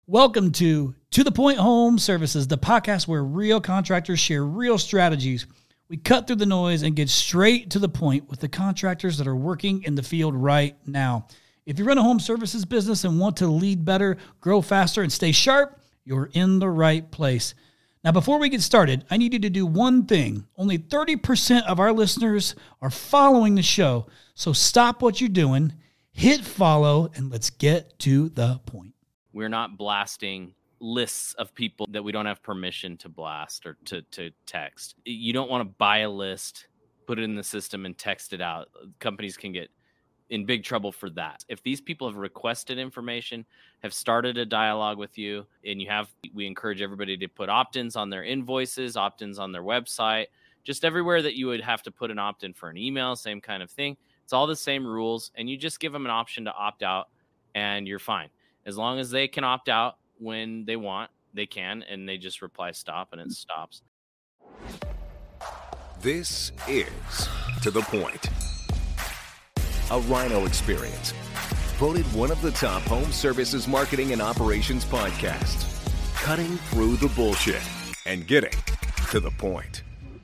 Welcome to the Point Home Services, the podcast where real contractors share real strategies. We cut through the noise and get straight to the point with the contractors that are working in the field right now. If you run a home services business and want to lead better, grow faster, and stay sharp, you're in the right place. Now, before we get started, I need you to do one thing. Only 30% of our listeners are following the show, so stop what you're doing, hit follow, and let's get to the point. We're not blasting lists of people that we don't have permission to blast or to text. You don't want to buy a list, put it in the system, and text it out. Companies can get in big trouble for that. If these people have requested information, have started a dialogue with you, and we encourage everybody to put opt-ins on their invoices, opt-ins on their website, just everywhere that you would have to put an opt-in for an email, same kind of thing. It's all the same rules, and you just give them an option to opt out, and you're fine. As long as they can opt out when they want, they can, and they just reply stop, and it stops. This is To The Point, a Rhino experience. Voted one of the top home services marketing and operations podcasts. Cutting through the bullshit and getting to the point.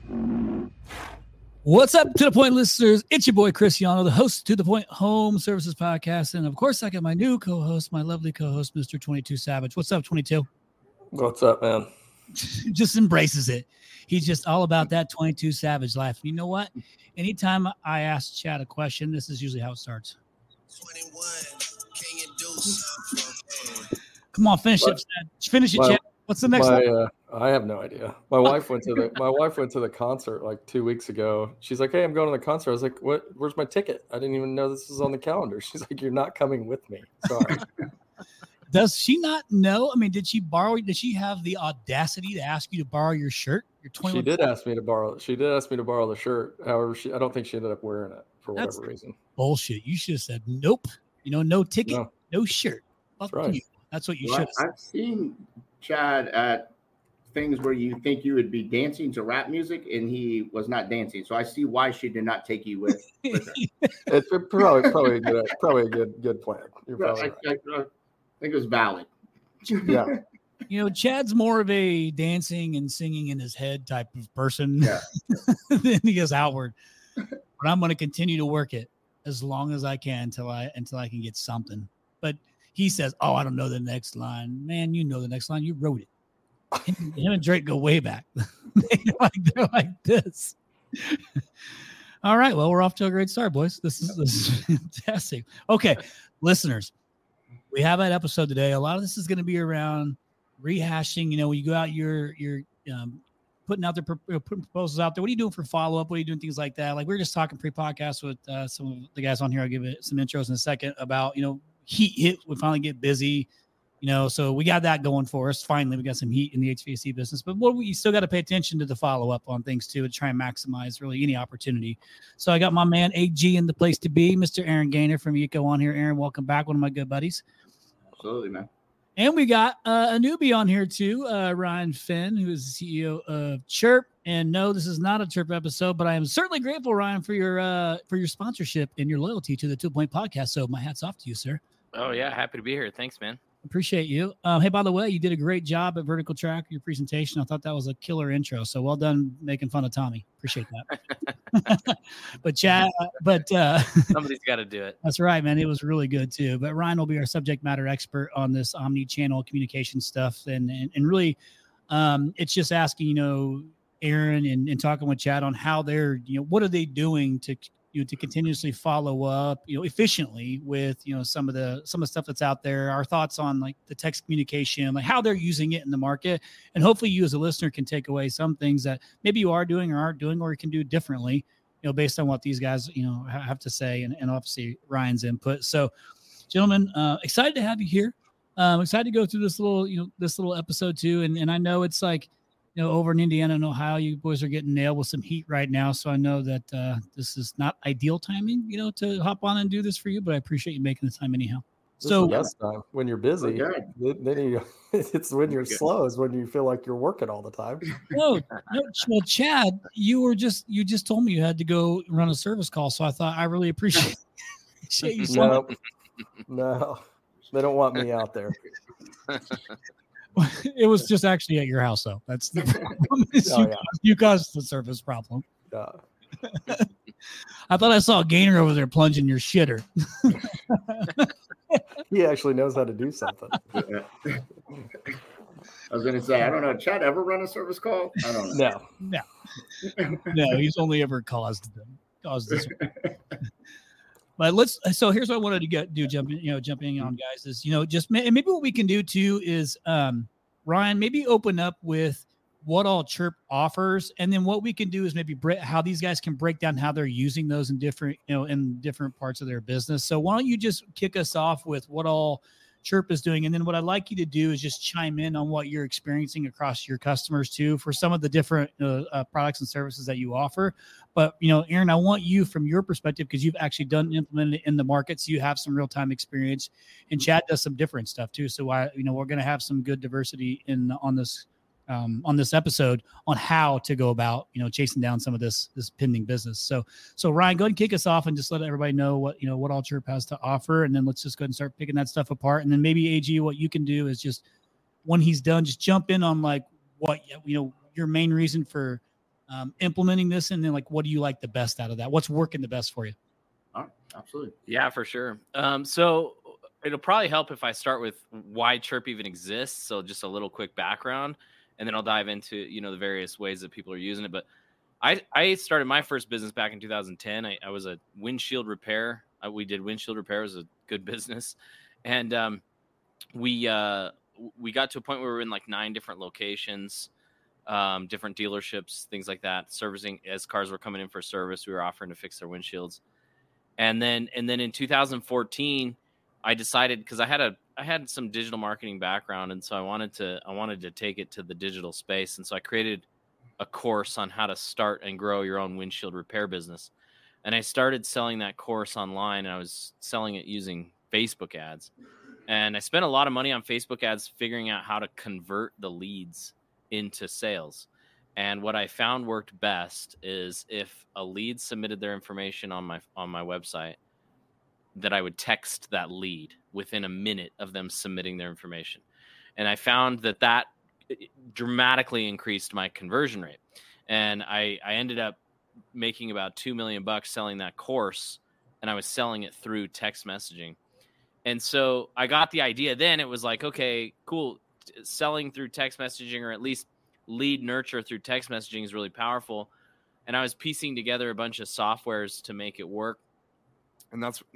What's up, To The Point listeners? It's your boy, Chris Yano, the host of To The Point Home Services Podcast. And, of course, I got my new co-host, my lovely co-host, Mr. 22 Savage. What's up, 22? What's up, man? Just embraces it. He's just all about that 22 Savage life. You know what? Anytime I ask Chad a question, this is usually how it starts. 21, can you do something? Come on, finish it, Chad. Finish it, Chad. What's the next one? I have no idea. My wife went to the concert like 2 weeks ago. She's like, "Hey, I'm going to the concert." I was like, "What? Where's my ticket? I didn't even know this was on the calendar." She's like, "You're not coming with me." Sorry. Does she not know? I mean, did she have the audacity to ask you to borrow your shirt? Your 21. She did ask me to borrow the shirt. However, I don't think she ended up wearing it for whatever reason. Bullshit. You should have said nope. No ticket, no shirt. Fuck That's right. you. That's what you should have said. I've seen Chad at things where you think you would be dancing to rap music, and he was not dancing. So I see why she did not take you with her. It's probably a good plan. You're probably right. I think it was valid. Yeah. Chad's more of a dancing and singing in his head type of person than he is outward. But I'm going to continue to work it as long as I can until I can get something. But he says, "Oh, I don't know the next line." Man, you know the next line. You wrote it. Him and Drake go way back. They're like this. All right. Well, we're off to a great start, boys. This is fantastic. Okay, listeners, we have an episode today. A lot of this is going to be around rehashing. When you go out, you're putting out putting proposals out there. What are you doing for follow up? What are you doing? Things like that. Like we were just talking pre-podcast with some of the guys on here. I'll give it some intros in a second about heat hit. We finally get busy. So we got that going for us. Finally, we got some heat in the HVAC business, but you still got to pay attention to the follow-up on things too, to try and maximize really any opportunity. So I got my man AG in the place to be, Mr. Aaron Gaynor from Eco on here. Aaron, welcome back. One of my good buddies. Absolutely, man. And we got a newbie on here too, Ryan Finn, who is the CEO of Chirp. And no, this is not a Chirp episode, but I am certainly grateful, Ryan, for your sponsorship and your loyalty to the 2 Point Podcast. So my hat's off to you, sir. Oh, yeah. Happy to be here. Thanks, man. Appreciate you. Hey, by the way, you did a great job at Vertical Track, your presentation. I thought that was a killer intro. So well done making fun of Tommy. Appreciate that. But Chad, somebody's got to do it. That's right, man. It was really good too. But Ryan will be our subject matter expert on this omni-channel communication stuff. And really, it's just asking, Aaron and talking with Chad on how they're, what are they doing to continuously follow up, efficiently with, some of the stuff that's out there, our thoughts on like the text communication, like how they're using it in the market. And hopefully you as a listener can take away some things that maybe you are doing or aren't doing, or you can do differently, based on what these guys, have to say and obviously Ryan's input. So gentlemen, excited to have you here. Excited to go through this little episode too. And I know it's like, over in Indiana and Ohio, you boys are getting nailed with some heat right now. So I know that this is not ideal timing, to hop on and do this for you, but I appreciate you making the time anyhow. So best time when you're busy, then it's when you're slow is when you feel like you're working all the time. No, well, Chad, you just told me you had to go run a service call. So I thought I really appreciate you. So No. They don't want me out there. It was just actually at your house, though. That's the problem. You caused the service problem. Yeah. I thought I saw a gainer over there plunging your shitter. He actually knows how to do something. I was going to say, I don't know. Chad ever run a service call? I don't know. No. No, he's only ever caused this. But so here's what I wanted to jumping on, guys, is, just maybe what we can do too is, Ryan, maybe open up with what all Chirp offers. And then what we can do is maybe how these guys can break down how they're using those in different parts of their business. So why don't you just kick us off with what all Chirp is doing? And then what I'd like you to do is just chime in on what you're experiencing across your customers too, for some of the different products and services that you offer. But, Aaron, I want you from your perspective, because you've actually implemented it in the market. So you have some real time experience, and Chad does some different stuff too. So we're going to have some good diversity on this episode on how to go about, chasing down some of this pending business. So Ryan, go ahead and kick us off and just let everybody know what all Chirp has to offer. And then let's just go ahead and start picking that stuff apart. And then maybe AG, what you can do is just, when he's done, just jump in on like what, your main reason for implementing this. And then like, what do you like the best out of that? What's working the best for you? All right, absolutely. Yeah, for sure. So it'll probably help if I start with why Chirp even exists. So just a little quick background, and then I'll dive into, the various ways that people are using it. But I started my first business back in 2010. I was a windshield repair. We did windshield repair. It was a good business. And we got to a point where we were in like 9 different locations, different dealerships, things like that, servicing. As cars were coming in for service, we were offering to fix their windshields. And then in 2014, I decided, because I had some digital marketing background, and so I wanted to take it to the digital space. And so I created a course on how to start and grow your own windshield repair business. And I started selling that course online, and I was selling it using Facebook ads. And I spent a lot of money on Facebook ads figuring out how to convert the leads into sales. And what I found worked best is if a lead submitted their information on my website, that I would text that lead within a minute of them submitting their information. And I found that dramatically increased my conversion rate. And I ended up making about $2 million selling that course, and I was selling it through text messaging. And so I got the idea then. It was like, okay, cool. Selling through text messaging, or at least lead nurture through text messaging, is really powerful. And I was piecing together a bunch of softwares to make it work. And that's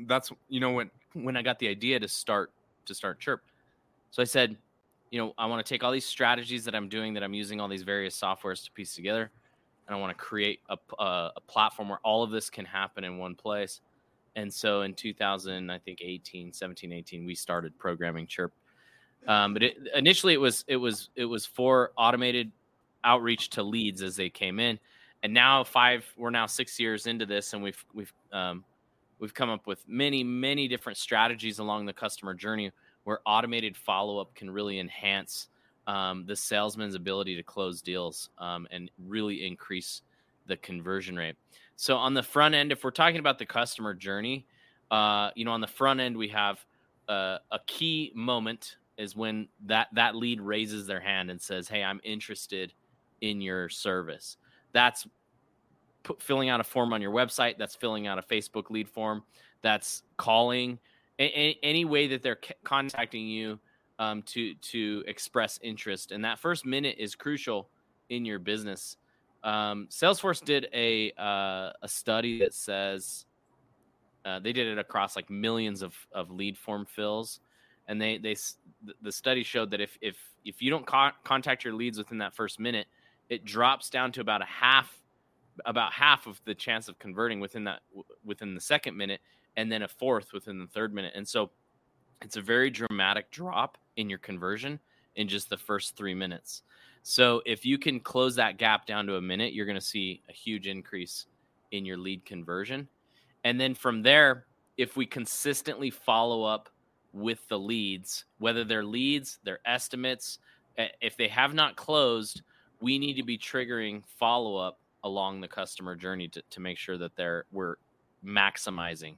when I got the idea to start Chirp. So I said, I want to take all these strategies that I'm doing, that I'm using all these various softwares to piece together, and I want to create a platform where all of this can happen in one place. And so in 17, 18, we started programming Chirp. But initially it was for automated outreach to leads as they came in. And now we're now 6 years into this, and we've come up with many, many different strategies along the customer journey where automated follow-up can really enhance the salesman's ability to close deals and really increase the conversion rate. So on the front end, if we're talking about the customer journey, on the front end, we have a key moment is when that lead raises their hand and says, "Hey, I'm interested in your service." That's filling out a form on your website. That's filling out a Facebook lead form. That's calling. Any way that they're contacting you to express interest. And that first minute is crucial in your business. Salesforce did a study that says they did it across like millions of lead form fills. And the study showed that if you don't contact your leads within that first minute, it drops down to about half of the chance of converting within the second minute, and then a fourth within the third minute. And so it's a very dramatic drop in your conversion in just the first 3 minutes. So if you can close that gap down to a minute, you're going to see a huge increase in your lead conversion. And then from there, if we consistently follow up with the leads, whether they're leads, they're estimates, if they have not closed, we need to be triggering follow-up along the customer journey to make sure that we're maximizing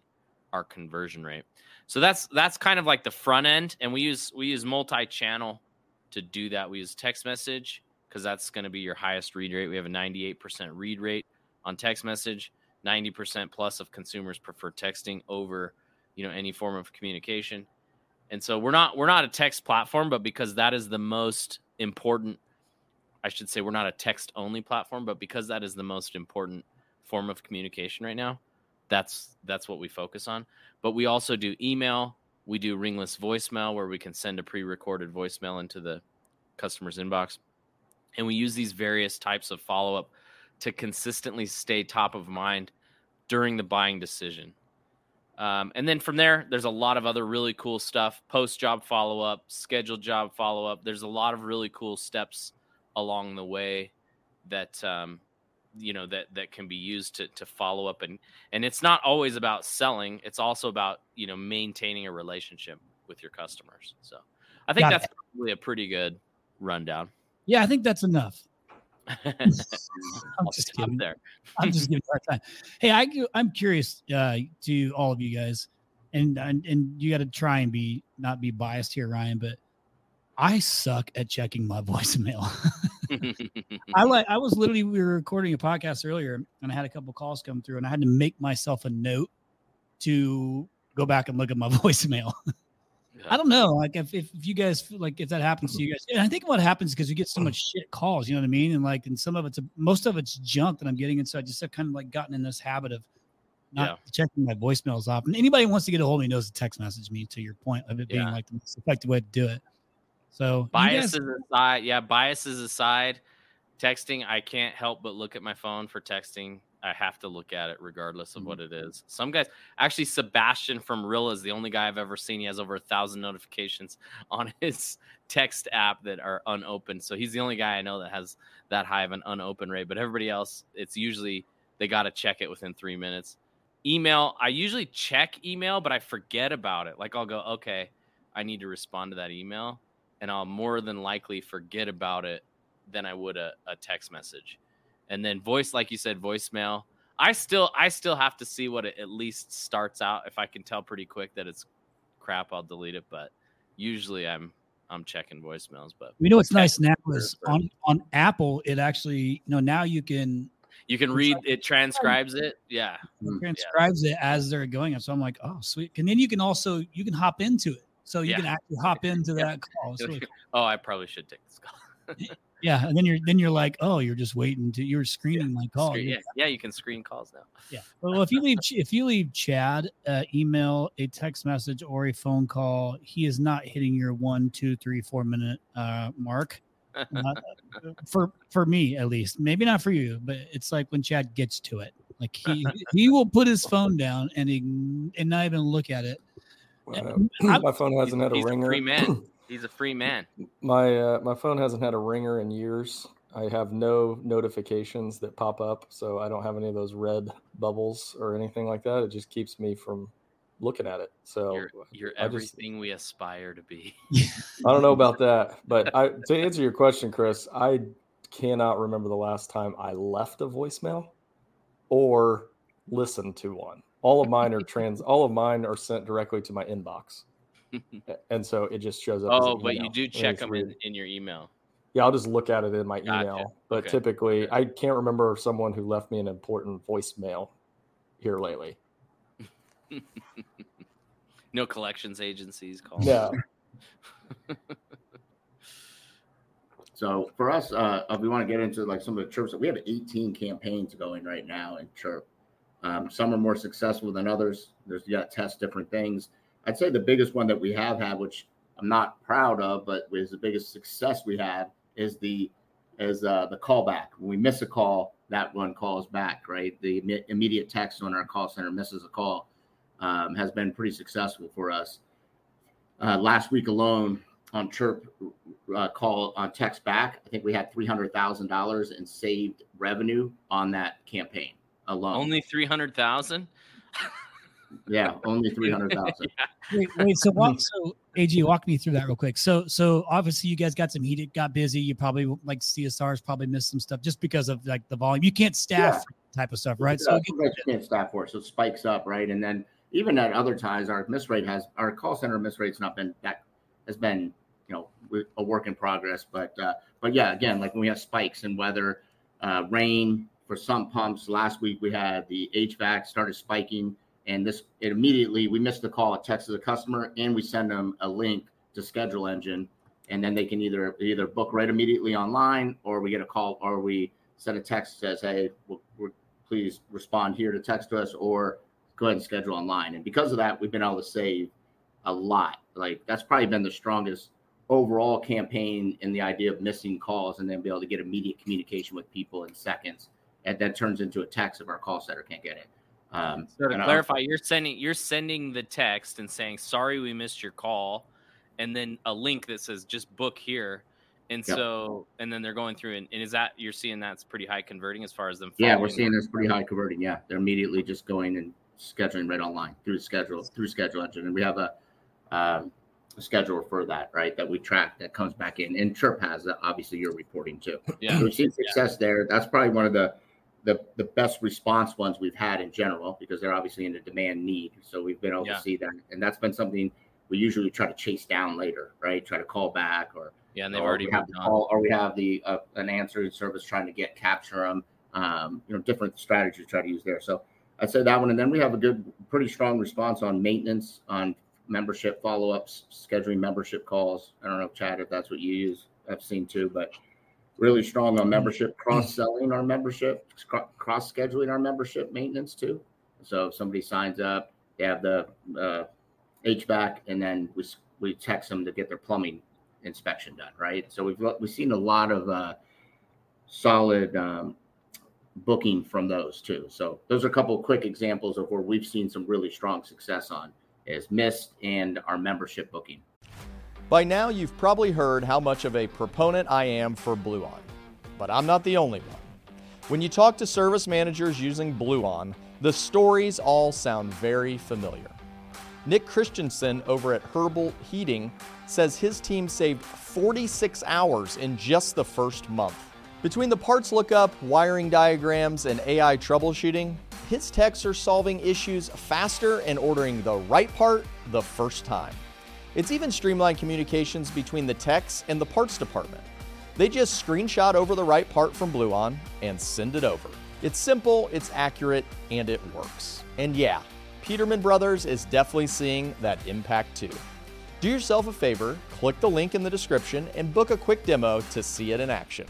our conversion rate. So that's kind of like the front end, and we use multi-channel to do that. We use text message because that's going to be your highest read rate. We have a 98% read rate on text message. 90% plus of consumers prefer texting over, any form of communication. And so we're not a text platform, but because that is the most important, I should say we're not a text only platform, but because that is the most important form of communication right now, that's what we focus on. But we also do email. We do ringless voicemail where we can send a pre-recorded voicemail into the customer's inbox. And we use these various types of follow-up to consistently stay top of mind during the buying decision. And then from there's a lot of other really cool stuff, post-job follow-up, scheduled job follow-up. There's a lot of really cool steps along the way that, that can be used to follow up. And it's not always about selling. It's also about, maintaining a relationship with your customers. So I think that's probably a pretty good rundown. Yeah, I think that's enough. I'm just kidding. There. I'm just giving you a hard time. Hey, I'm curious to all of you guys, and you got to try and not be biased here, Ryan, but I suck at checking my voicemail. We were recording a podcast earlier, and I had a couple calls come through, and I had to make myself a note to go back and look at my voicemail. I don't know, like if you guys feel like if that happens to you guys, and I think what happens because you get so much shit calls, you know what I mean, and some of most of it's junk that I'm getting, and so I just have kind of like gotten in this habit of not checking my voicemails off. And anybody who wants to get a hold of me knows to text message me. To your point of it being like the most effective way to do it. So biases aside, texting, I can't help but look at my phone for texting. I have to look at it regardless of what it is. Some guys, actually, Sebastian from Rilla is the only guy I've ever seen. He has over 1,000 notifications on his text app that are unopened. So he's the only guy I know that has that high of an unopened rate. But everybody else, it's usually they got to check it within 3 minutes. Email, I usually check email, but I forget about it. Like I'll go, okay, I need to respond to that email. And I'll more than likely forget about it than I would a text message. And then voice, like you said, voicemail. I still have to see what it at least starts out. If I can tell pretty quick that it's crap, I'll delete it. But usually I'm checking voicemails. But what's nice now is on Apple, it actually now you can read it, transcribes it. Yeah, transcribes it as they're going. So I'm like, oh sweet. And then you can hop into it. So you can actually hop into that call. Really cool. Oh, I probably should take this call. Yeah, and then you're like, oh, you're just waiting you're screening my call. Yeah, you can screen calls now. Yeah. Well, if you leave Chad email, a text message, or a phone call, he is not hitting your 1, 2, 3, 4 minute mark. For me at least, maybe not for you, but it's like when Chad gets to it, like he will put his phone down and not even look at it. My phone hasn't had a ringer. Free man. He's a free man. My phone hasn't had a ringer in years. I have no notifications that pop up, so I don't have any of those red bubbles or anything like that. It just keeps me from looking at it. So you're everything we aspire to be. I don't know about that, but to answer your question, Chris, I cannot remember the last time I left a voicemail or listened to one. All of mine are sent directly to my inbox. And so it just shows up. Oh, but you do check them in your email. Yeah, I'll just look at it in my email. But typically, I can't remember someone who left me an important voicemail here lately. No collections agencies calling. Yeah. So for us, if we want to get into like some of the chirps, we have 18 campaigns going right now in Chirp. Some are more successful than others. You got to test different things. I'd say the biggest one that we have had, which I'm not proud of, but is the biggest success we have, is the callback. When we miss a call, that one calls back, right? The immediate text when our call center misses a call has been pretty successful for us. Last week alone on Chirp call on text back, I think we had $300,000 in saved revenue on that campaign alone. Only 300,000? Yeah, only 300,000. Wait. So AG, walk me through that real quick. So obviously you guys got got busy. You probably like CSRs probably missed some stuff just because of like the volume. You can't staff type of stuff, right? So you can't staff for it, so it spikes up, right? And then even at other times, our call center miss rate's not been that, has been, a work in progress. But yeah, again, like when we have spikes in weather, rain for some pumps. Last week we had the HVAC started spiking, and immediately we missed the call, a text to the customer, and we send them a link to Schedule Engine, and then they can either book right immediately online, or we get a call, or we send a text that says, hey, please respond here to text to us, or go ahead and schedule online. And because of that, we've been able to save a lot. Like that's probably been the strongest overall campaign in the idea of missing calls and then be able to get immediate communication with people in seconds. And that turns into a text if our call center can't get it. So to clarify, you're sending the text and saying, sorry, we missed your call. And then a link that says just book here. And so, and then they're going through and is that, you're seeing that's pretty high converting as far as them. Yeah, we're seeing that's pretty high converting. Yeah. They're immediately just going and scheduling right online through Schedule Engine. And we have a scheduler for that, right? That we track that comes back in, and Chirp has that. Obviously you're reporting too. Yeah. So we've seen success there. That's probably one of the best response ones we've had in general, because they're obviously in a demand need. So we've been able to see that. And that's been something we usually try to chase down later, right? Try to call back and they've already have the call, or we have the an answering service trying to capture them. Different strategies to try to use there. So I'd say that one. And then we have a pretty strong response on maintenance, on membership follow-ups, scheduling membership calls. I don't know, Chad, if that's what you use. I've seen too, but really strong on membership, cross-selling our membership, cross-scheduling our membership maintenance too. So if somebody signs up, they have the HVAC, and then we text them to get their plumbing inspection done, right? So we've seen a lot of solid booking from those too. So those are a couple of quick examples of where we've seen some really strong success on is missed and our membership booking. By now, you've probably heard how much of a proponent I am for BlueOn, but I'm not the only one. When you talk to service managers using BlueOn, the stories all sound very familiar. Nick Christensen over at Herbal Heating says his team saved 46 hours in just the first month. Between the parts lookup, wiring diagrams, and AI troubleshooting, his techs are solving issues faster and ordering the right part the first time. It's even streamlined communications between the techs and the parts department. They just screenshot over the right part from BlueOn and send it over. It's simple, it's accurate, and it works. And yeah, Peterman Brothers is definitely seeing that impact too. Do yourself a favor, click the link in the description, and book a quick demo to see it in action.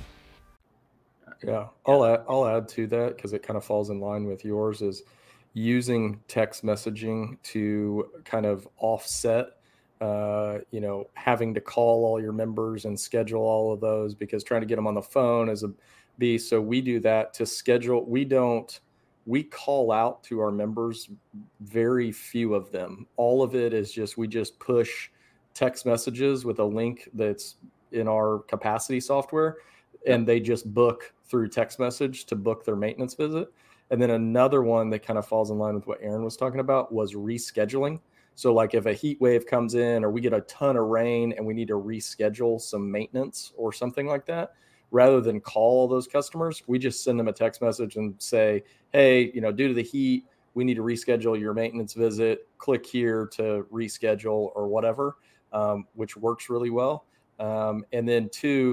Yeah, I'll add to that because it kind of falls in line with yours, is using text messaging to kind of offset, having to call all your members and schedule all of those, because trying to get them on the phone is a beast. So we do that to schedule. We call out to our members, very few of them. All of it is we just push text messages with a link that's in our capacity software, and they just book through text message to book their maintenance visit. And then another one that kind of falls in line with what Aaron was talking about was rescheduling. So like if a heat wave comes in, or we get a ton of rain and we need to reschedule some maintenance or something like that, rather than call those customers, we just send them a text message and say, hey, due to the heat, we need to reschedule your maintenance visit. Click here to reschedule or whatever, which works really well. And then two,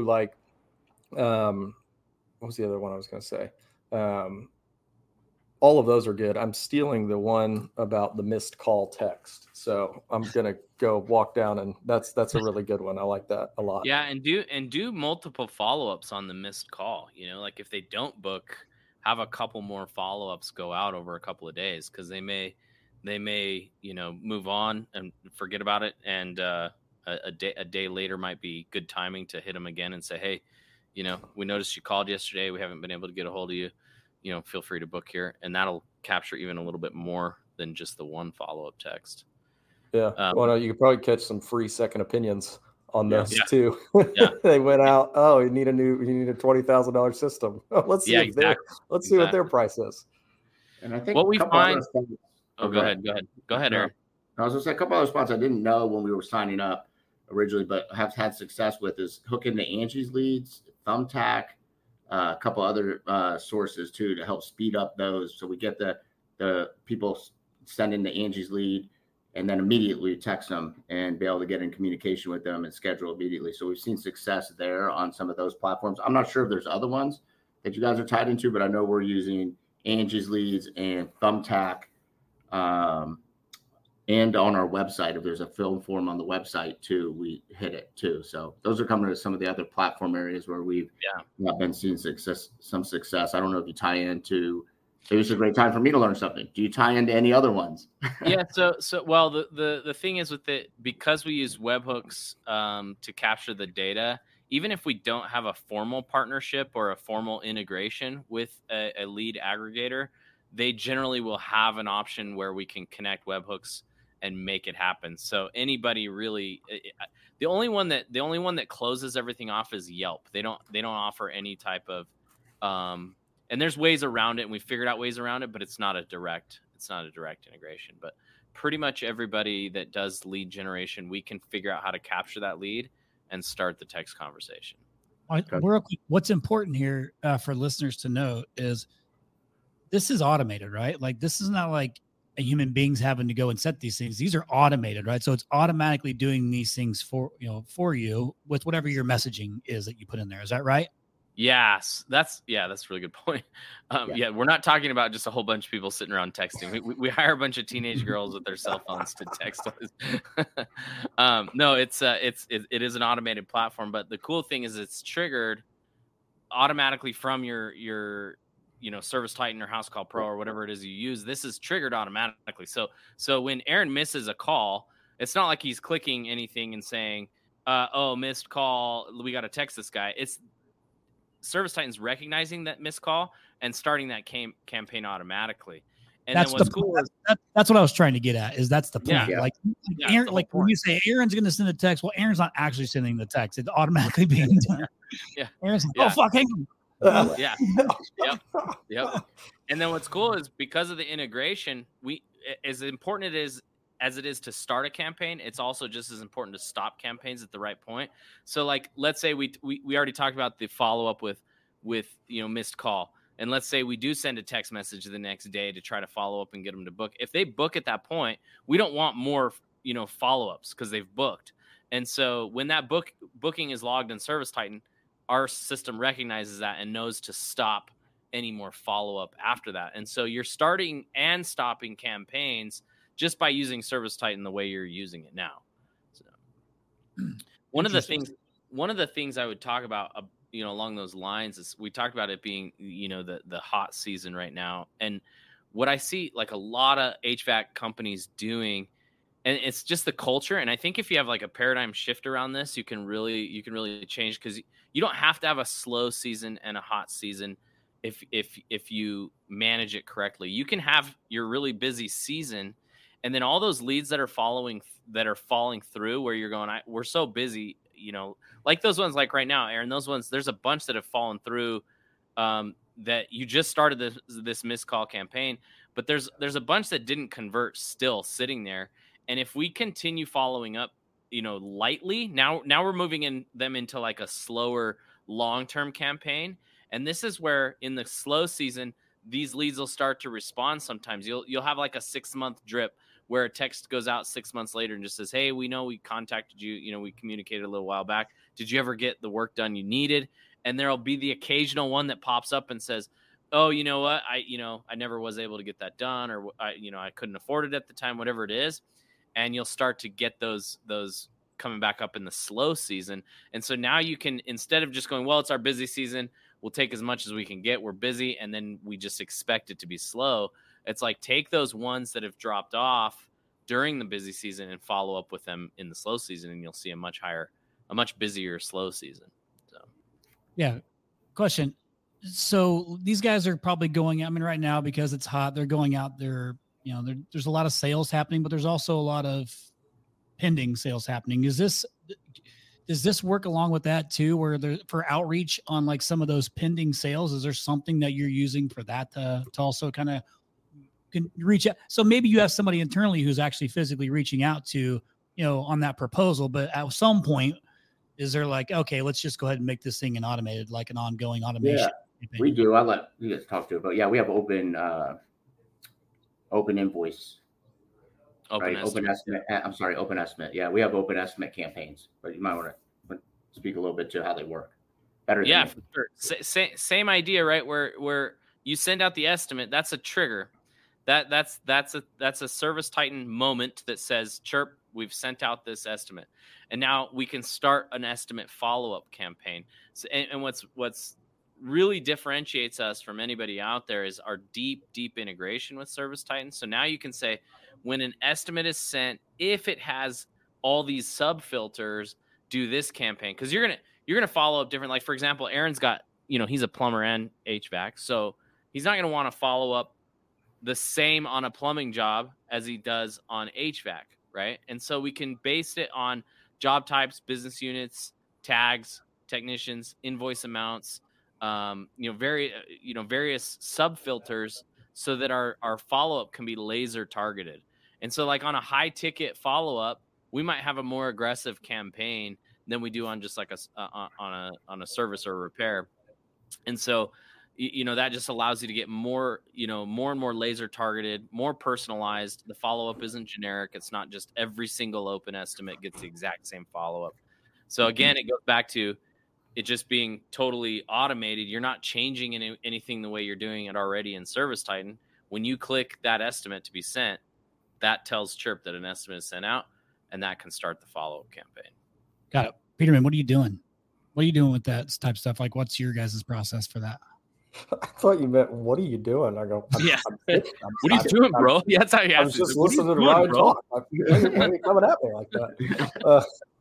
what was the other one I was going to say? All of those are good. I'm stealing the one about the missed call text. So I'm going to go walk down, and that's a really good one. I like that a lot. Yeah. And do multiple follow-ups on the missed call. Like if they don't book, have a couple more follow-ups go out over a couple of days, because they may move on and forget about it. And a day later might be good timing to hit them again and say, hey, we noticed you called yesterday. We haven't been able to get a hold of you. Feel free to book here. And that'll capture even a little bit more than just the one follow-up text. Yeah. You could probably catch some free second opinions on this too. Yeah. They went out, you need a $20,000 system. Let's see what their price is. And I think what we find. Go ahead, Aaron. I was going to say a couple other spots I didn't know when we were signing up originally, but have had success with is hooking to Angie's leads, Thumbtack, a couple other sources too to help speed up those. So we get the people send in the Angie's lead and then immediately text them and be able to get in communication with them and schedule immediately. So we've seen success there on some of those platforms. I'm not sure if there's other ones that you guys are tied into, but I know we're using Angie's Leads and Thumbtack, and on our website. If there's a film form on the website too, we hit it too. So those are coming to some of the other platform areas where we've been seeing some success. I don't know if you tie into. Maybe it's a great time for me to learn something. Do you tie into any other ones? Yeah. So well, the thing is with it, because we use webhooks to capture the data, even if we don't have a formal partnership or a formal integration with a lead aggregator, they generally will have an option where we can connect webhooks and make it happen. So anybody really, the only one that closes everything off is Yelp. They don't offer any type of, and there's ways around it, and we figured out ways around it, but it's not a direct integration. But pretty much everybody that does lead generation, we can figure out how to capture that lead and start the text conversation. What's important here for listeners to know is this is automated, right? Like this is not like a human beings having to go and set these things. These are automated, right? So it's automatically doing these things for you with whatever your messaging is that you put in there. Is that right? Yes, that's a really good point. Yeah, we're not talking about just a whole bunch of people sitting around texting. We hire a bunch of teenage girls with their cell phones to text us. No, it is an automated platform, but the cool thing is it's triggered automatically from your ServiceTitan or House Call Pro or whatever it is you use. This is triggered automatically. So when Aaron misses a call, it's not like he's clicking anything and saying, "Oh, missed call. We got to text this guy." It's ServiceTitan's recognizing that missed call and starting that campaign automatically. And that's then what's cool is that's what I was trying to get at. Is that's the point? Yeah. Like Aaron, like when you say Aaron's going to send a text, well, Aaron's not actually sending the text; it's automatically being done. Yeah. Aaron's like, "Oh fuck, hang on." Yeah. Yep. And then what's cool is because of the integration, we, as important as it is to start a campaign, it's also just as important to stop campaigns at the right point. So like, let's say we already talked about the follow up with missed call. And let's say we do send a text message the next day to try to follow up and get them to book. If they book at that point, we don't want more, follow-ups because they've booked. And so when that booking is logged in ServiceTitan, our system recognizes that and knows to stop any more follow-up after that. And so you're starting and stopping campaigns just by using ServiceTitan the way you're using it now. So one of the things I would talk about, along those lines is we talked about it being, the hot season right now. And what I see like a lot of HVAC companies doing, and it's just the culture. And I think if you have like a paradigm shift around this, you can really change, because you don't have to have a slow season and a hot season. If you manage it correctly, you can have your really busy season, and then all those leads that are falling through where you're going, we're so busy, like those ones, like right now, Aaron, those ones, there's a bunch that have fallen through that you just started this missed call campaign, but there's a bunch that didn't convert still sitting there. And if we continue following up, lightly, now we're moving them into like a slower long-term campaign. And this is where in the slow season, these leads will start to respond. Sometimes you'll have like a 6-month drip where a text goes out 6 months later and just says, "Hey, we know we contacted you. We communicated a little while back. Did you ever get the work done you needed?" And there'll be the occasional one that pops up and says, "Oh, you know what? I never was able to get that done, or I couldn't afford it at the time," whatever it is. And you'll start to get those coming back up in the slow season. And so now you can, instead of just going, "Well, it's our busy season, we'll take as much as we can get. We're busy," and then we just expect it to be slow. It's like, take those ones that have dropped off during the busy season and follow up with them in the slow season, and you'll see a much busier slow season. So, yeah. Question. So these guys are probably going out. I mean, right now, because it's hot, they're going out there. There's a lot of sales happening, but there's also a lot of pending sales happening. Does this work along with that too, where for outreach on like some of those pending sales? Is there something that you're using for that to also kind of can reach out? So maybe you have somebody internally who's actually physically reaching out to, on that proposal, but at some point, is there like, okay, let's just go ahead and make this thing an ongoing automation? Yeah, we do. I'll let you guys talk to it, but yeah, we have open invoice Open right? Open estimate. I'm sorry, open estimate. Yeah, we have open estimate campaigns, but you might want to speak a little bit to how they work. Better than Yeah, me. for sure. Same idea, right? Where you send out the estimate, that's a trigger. That's a Service Titan moment that says, chirp, we've sent out this estimate. And now we can start an estimate follow-up campaign. So, and what's really differentiates us from anybody out there is our deep integration with Service Titan. So now you can say, when an estimate is sent, if it has all these sub filters, do this campaign. Because you're gonna follow up different. Like, for example, Aaron's got, he's a plumber and HVAC, so he's not gonna want to follow up the same on a plumbing job as he does on HVAC, right? And so we can base it on job types, business units, tags, technicians, invoice amounts, various sub filters, so that our follow-up can be laser targeted. And so, like, on a high ticket follow-up, we might have a more aggressive campaign than we do on just like on a service or a repair. And so, that just allows you to get more and more laser targeted, more personalized. The follow-up isn't generic. It's not just every single open estimate gets the exact same follow-up. So again, it goes back to it just being totally automated. You're not changing anything the way you're doing it already in Service Titan. When you click that estimate to be sent, that tells Chirp that an estimate is sent out, and that can start the follow-up campaign. Got it. Peterman, what are you doing? What are you doing with that type of stuff? Like, what's your guys' process for that? I thought you meant, what are you doing? I go, what are you doing, bro? Yeah, that's how you I was just listening to Ryan talk. Why are you coming at me like that?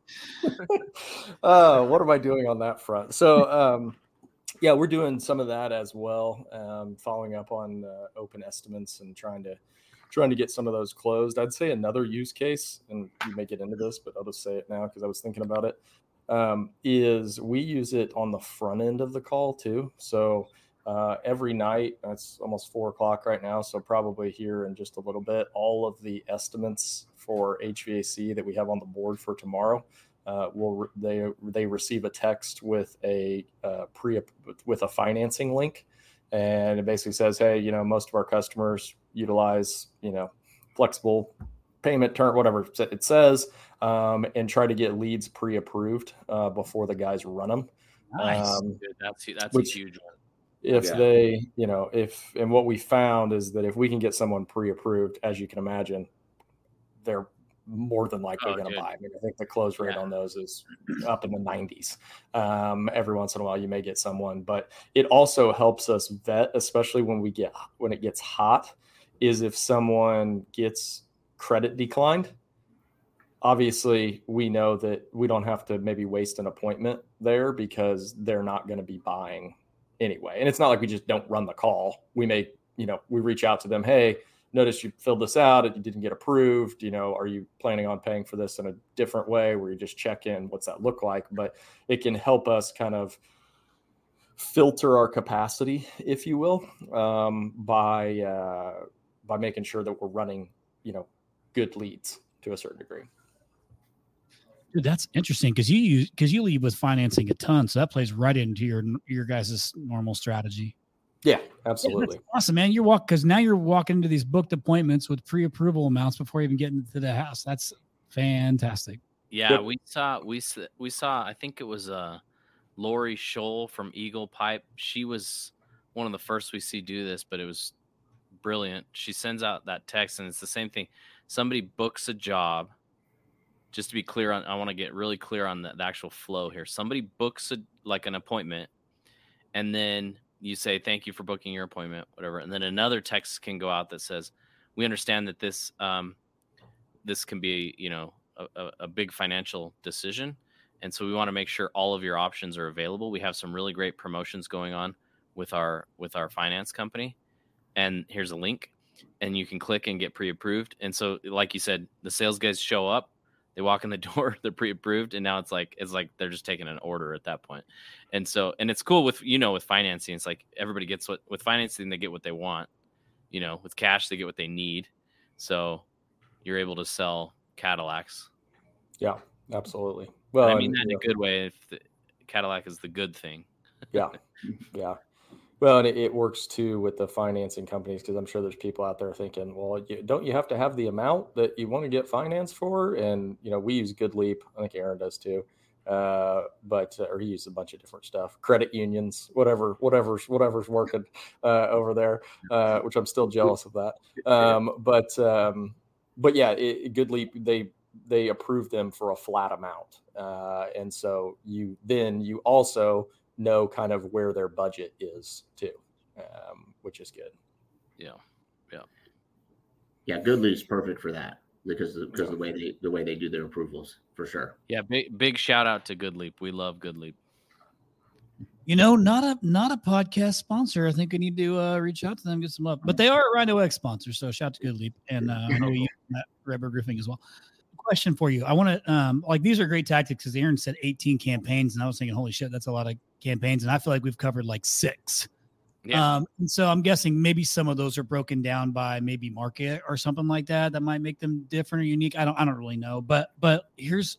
What am I doing on that front? So, we're doing some of that as well, following up on open estimates and trying to get some of those closed. I'd say another use case, and you may get into this, but I'll just say it now because I was thinking about it, is we use it on the front end of the call too. So every night, it's almost 4:00 right now, so probably here in just a little bit, all of the estimates for HVAC that we have on the board for tomorrow, they receive a text with a financing link, and it basically says, hey, most of our customers utilize flexible payment term, whatever it says, and try to get leads pre-approved before the guys run them. Nice. That's a huge one. And what we found is that if we can get someone pre-approved, as you can imagine, they're more than likely going to buy. I mean, I think the close rate on those is up in the 90s. Every once in a while, you may get someone, but it also helps us vet, especially when it gets hot, is if someone gets credit declined. Obviously, we know that we don't have to maybe waste an appointment there because they're not going to be buying anyway. And it's not like we just don't run the call. We may, we reach out to them. Hey, notice you filled this out and you didn't get approved. Are you planning on paying for this in a different way where you just check in? What's that look like? But it can help us kind of filter our capacity, if you will, by making sure that we're running, good leads to a certain degree. Dude, that's interesting because you lead with financing a ton, so that plays right into your guys' normal strategy. Yeah, absolutely. Yeah, awesome, man. because now you're walking into these booked appointments with pre-approval amounts before you even get into the house. That's fantastic. Yeah, we saw. I think it was Lori Scholl from Eagle Pipe. She was one of the first we see do this, but it was brilliant. She sends out that text, and it's the same thing. Somebody books a job. Just to be clear I want to get really clear on the actual flow here. Somebody books an appointment, and then you say, thank you for booking your appointment, whatever. And then another text can go out that says, we understand that this can be, a big financial decision. And so we want to make sure all of your options are available. We have some really great promotions going on with our finance company. And here's a link, and you can click and get pre-approved. And so, like you said, the sales guys show up, they walk in the door, they're pre-approved, and now it's like they're just taking an order at that point. And so, and it's cool with financing. It's like everybody gets with financing, they get what they want. With cash, they get what they need. So you're able to sell Cadillacs. Yeah, absolutely. Well, and I mean that in a good way. If the Cadillac is the good thing. Yeah. Well, and it works too with the financing companies, because I'm sure there's people out there thinking, well, don't you have to have the amount that you want to get financed for? And, we use GoodLeap. I think Aaron does too. Or he uses a bunch of different stuff, credit unions, whatever's working over there, which I'm still jealous of that. But yeah, GoodLeap, they approve them for a flat amount. And so you also know kind of where their budget is too, which is good. Yeah. GoodLeap's perfect for that because the way they do their approvals, for sure. Yeah. Big shout out to GoodLeap. We love GoodLeap. Not a podcast sponsor. I think I need to reach out to them, get some up, but they are a Rhino X sponsor. So shout out to GoodLeap. And I know you use that Redbird Roofing as well. Question for you. I want to these are great tactics, because Aaron said 18 campaigns, and I was thinking, holy shit, that's a lot of campaigns, and I feel like we've covered like 6. Yeah. And so I'm guessing maybe some of those are broken down by maybe market or something like that might make them different or unique. I don't really know, but here's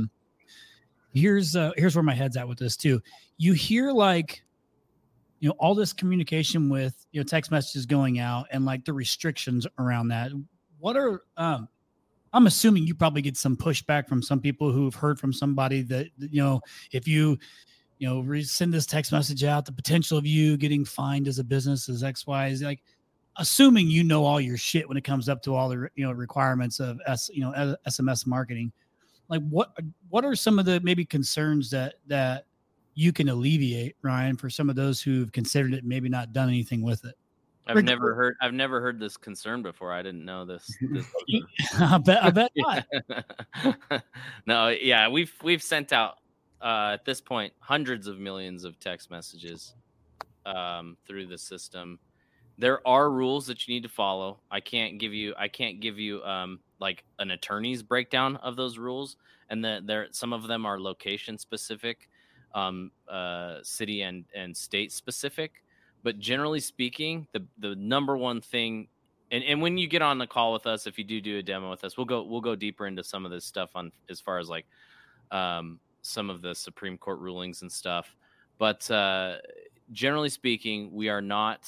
where my head's at with this too. You hear like, all this communication with, text messages going out and like the restrictions around that. What are, I'm assuming you probably get some pushback from some people who've heard from somebody that, if you, send this text message out, the potential of you getting fined as a business is X, Y, is like, assuming all your shit when it comes up to all the, requirements of SMS marketing. Like what are some of the maybe concerns that you can alleviate, Ryan, for some of those who've considered it and maybe not done anything with it? I've never heard this concern before. I didn't know this. I bet not. No, yeah, we've sent out at this point hundreds of millions of text messages through the system. There are rules that you need to follow. I can't give you like an attorney's breakdown of those rules, and there some of them are location specific, city and state specific. But generally speaking, the number one thing, and when you get on the call with us, if you do a demo with us, we'll go deeper into some of this stuff on as far as like some of the Supreme Court rulings and stuff. But generally speaking, we're not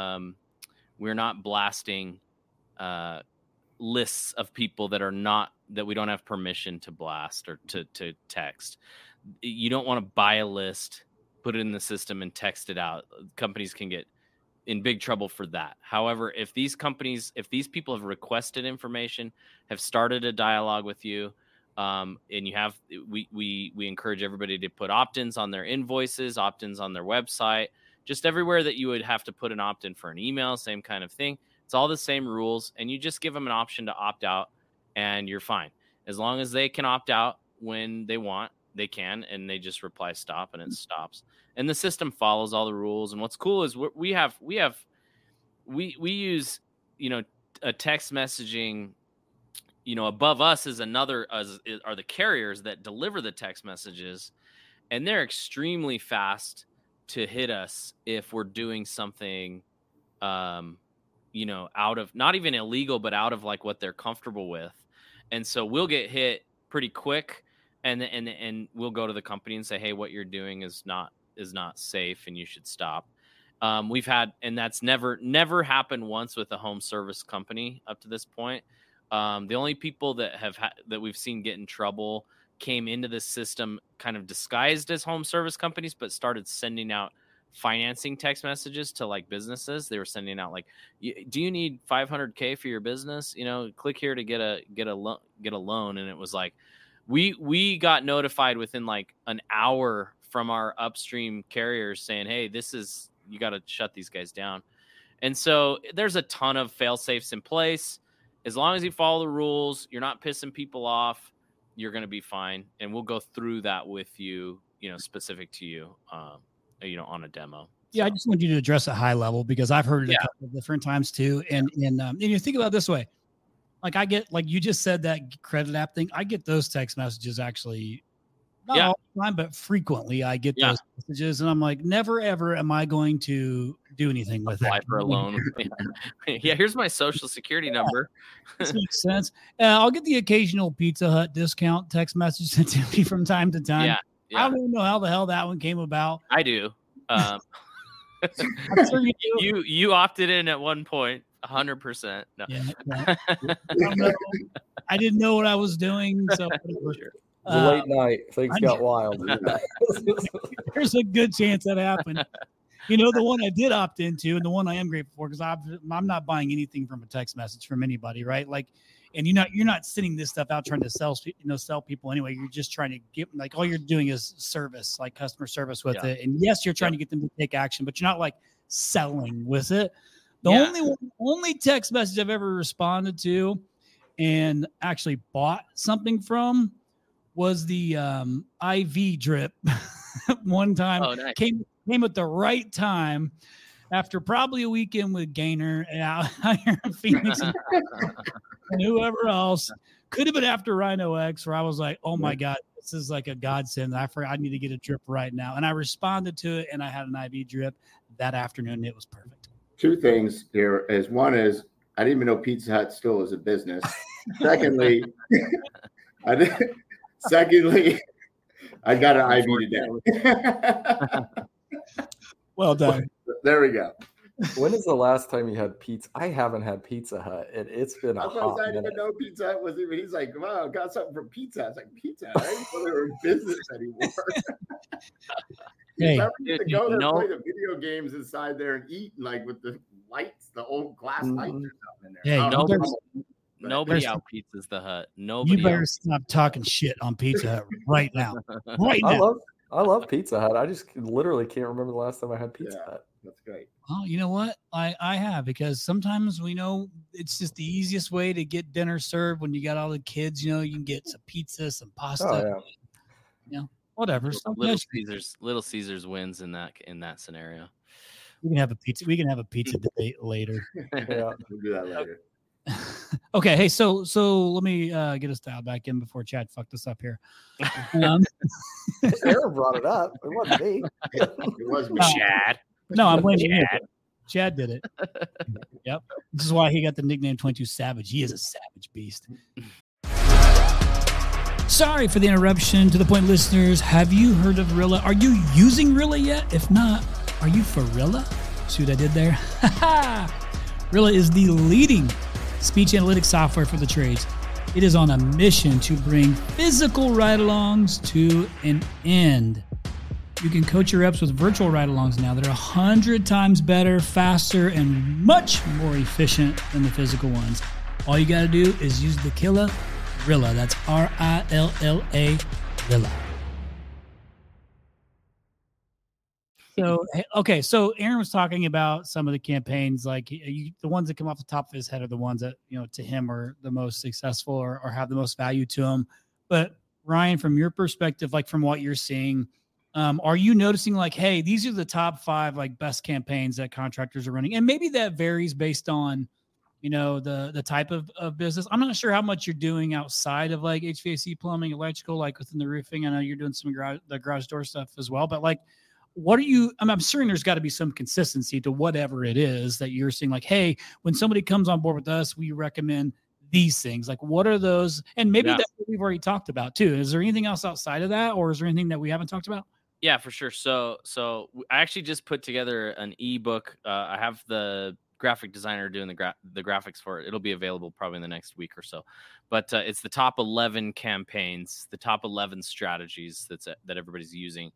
blasting lists of people that we don't have permission to blast or to text. You don't want to buy a list, put it in the system and text it out. Companies can get in big trouble for that. However, if these people have requested information, have started a dialogue with you, and we encourage everybody to put opt-ins on their invoices, opt-ins on their website, just everywhere that you would have to put an opt-in for an email, same kind of thing. It's all the same rules, and you just give them an option to opt out, and you're fine. As long as they can opt out when they want, they can, and they just reply stop, and it stops. And the system follows all the rules. And what's cool is we use, a text messaging, above us is are the carriers that deliver the text messages, and they're extremely fast to hit us if we're doing something, out of not even illegal, but out of like what they're comfortable with. And so we'll get hit pretty quick. And we'll go to the company and say, hey, what you're doing is not safe and you should stop. We've had, and that's never happened once with a home service company up to this point. The only people that that we've seen get in trouble came into this system kind of disguised as home service companies, but started sending out financing text messages to like businesses. They were sending out like, do you need $500K for your business? Click here to get a loan. And it was like, we got notified within like an hour from our upstream carriers saying, hey, you got to shut these guys down. And so there's a ton of fail safes in place. As long as you follow the rules, you're not pissing people off, you're going to be fine. And we'll go through that with you, specific to you, on a demo. Yeah. So. I just want you to address a high level, because I've heard it a couple of different times too. And you think about it this way. Like I get, like you just said, that credit app thing. I get those text messages actually not all the time, but frequently I get those messages, and I'm like, never ever am I going to do anything with it. Apply for a loan. Yeah, here's my social security number. This makes sense. I'll get the occasional Pizza Hut discount text message sent to me from time to time. Yeah. I don't even know how the hell that one came about. I do. I'm sure you do. You opted in at one point, 100%. No. Yeah, I didn't know what I was doing, so It was a late night. Things got wild. There's a good chance that happened. You know, the one I did opt into, and the one I am grateful for, because I'm not buying anything from a text message from anybody, right? Like, and you're not sending this stuff out trying to sell people anyway. You're just trying to get, like, all you're doing is service, like customer service with it. And yes, you're trying to get them to take action, but you're not like selling with it. The only text message I've ever responded to and actually bought something from was the IV drip. One time. Oh, nice. came at the right time after probably a weekend with Gainer out here in Phoenix and whoever else. Could have been after Rhino X, where I was like, oh my God, this is like a godsend. I need to get a drip right now. And I responded to it, and I had an IV drip that afternoon. It was perfect. Two things here is one is I didn't even know Pizza Hut still is a business. Secondly, I got an IV today. Well done. There we go. When is the last time you had pizza? I haven't had Pizza Hut. It's been a hot I didn't even know Pizza Hut was even. He's like, wow, got something from Pizza Hut. I was like, Pizza Hut? I didn't know they were in business anymore. Hey, you to go there and play the video games inside there and eat, like with the lights, the old glass lights or something in there. Hey, nobody out pizzas the Hut. Nobody. You better stop talking shit on Pizza Hut right now. Right now. I love Pizza Hut. I just literally can't remember the last time I had Pizza Hut. That's great. Oh, you know what? I have, because sometimes we know it's just the easiest way to get dinner served when you got all the kids. You know, you can get some pizza, some pasta. Oh, yeah. You know, whatever. Little Caesars wins in that scenario. We can have a pizza debate later. Yeah, we'll do that later. Okay, hey, so let me get us dialed back in before Chad fucked us up here. Aaron brought it up. It wasn't me. It was me. Chad. No, I'm blaming Chad. Chad did it. Yep. This is why he got the nickname 22 Savage. He is a savage beast. Sorry for the interruption. To the point, listeners, have you heard of Rilla? Are you using Rilla yet? If not, are you for Rilla? See what I did there? Rilla is the leading speech analytics software for the trades. It is on a mission to bring physical ride-alongs to an end. You can coach your reps with virtual ride-alongs now that are 100 times better, faster, and much more efficient than the physical ones. All you got to do is use the killer Rilla. That's RILLA, Rilla. So, okay. So Aaron was talking about some of the campaigns, like the ones that come off the top of his head are the ones that, you know, to him are the most successful or have the most value to him. But Ryan, from your perspective, like from what you're seeing, are you noticing like, hey, these are the top 5 like best campaigns that contractors are running? And maybe that varies based on, you know, the type of business. I'm not sure how much you're doing outside of like HVAC, plumbing, electrical, like within the roofing. I know you're doing some the garage door stuff as well, but like, what are you, I'm certain there's got to be some consistency to whatever it is that you're seeing. Like, hey, when somebody comes on board with us, we recommend these things. Like, what are those? And maybe that's what we've already talked about too. Is there anything else outside of that, or is there anything that we haven't talked about? Yeah, for sure. So I actually just put together an ebook. I have the graphic designer doing the graphics for it. It'll be available probably in the next week or so. But it's the top 11 campaigns, the top 11 strategies that everybody's using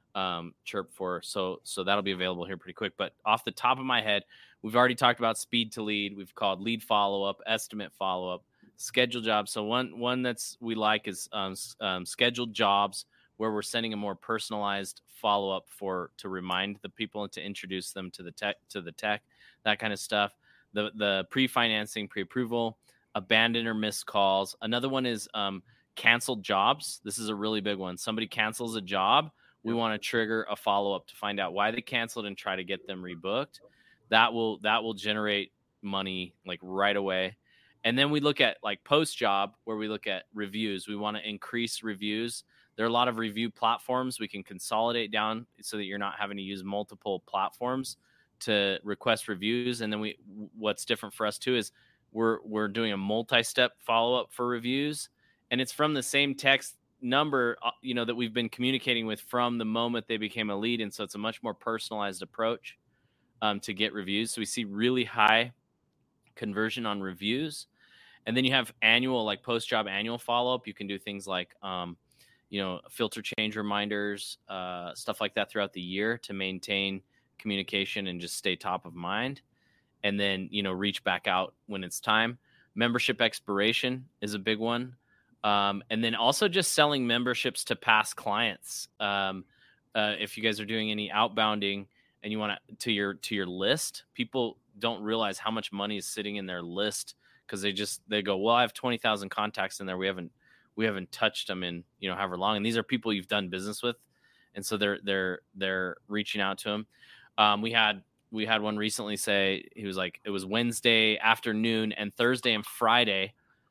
Chirp for. So that'll be available here pretty quick. But off the top of my head, we've already talked about speed to lead. We've called lead follow-up, estimate follow-up, scheduled jobs. So one that's we like is scheduled jobs, where we're sending a more personalized follow-up to remind the people and to introduce them to the tech, that kind of stuff. The pre-financing, pre-approval, abandoned or missed calls. Another one is canceled jobs. This is a really big one. Somebody cancels a job. We want to trigger a follow-up to find out why they canceled and try to get them rebooked. That will generate money like right away. And then we look at like post-job, where we look at reviews. We want to increase reviews. There are a lot of review platforms we can consolidate down so that you're not having to use multiple platforms to request reviews. And then what's different for us too is we're doing a multi-step follow-up for reviews, and it's from the same text number, you know, that we've been communicating with from the moment they became a lead. And so it's a much more personalized approach. to get reviews. So we see really high conversion on reviews. And then you have annual, like post-job annual follow-up. You can do things like, filter change reminders, stuff like that throughout the year to maintain communication and just stay top of mind. And then, reach back out when it's time. Membership expiration is a big one. And then also just selling memberships to past clients. If you guys are doing any outbounding and you want to your list, people don't realize how much money is sitting in their list because they go, well, I have 20,000 contacts in there. We haven't touched them in, however long. And these are people you've done business with. And so they're reaching out to them. We had one recently say, he was like, it was Wednesday afternoon and Thursday and Friday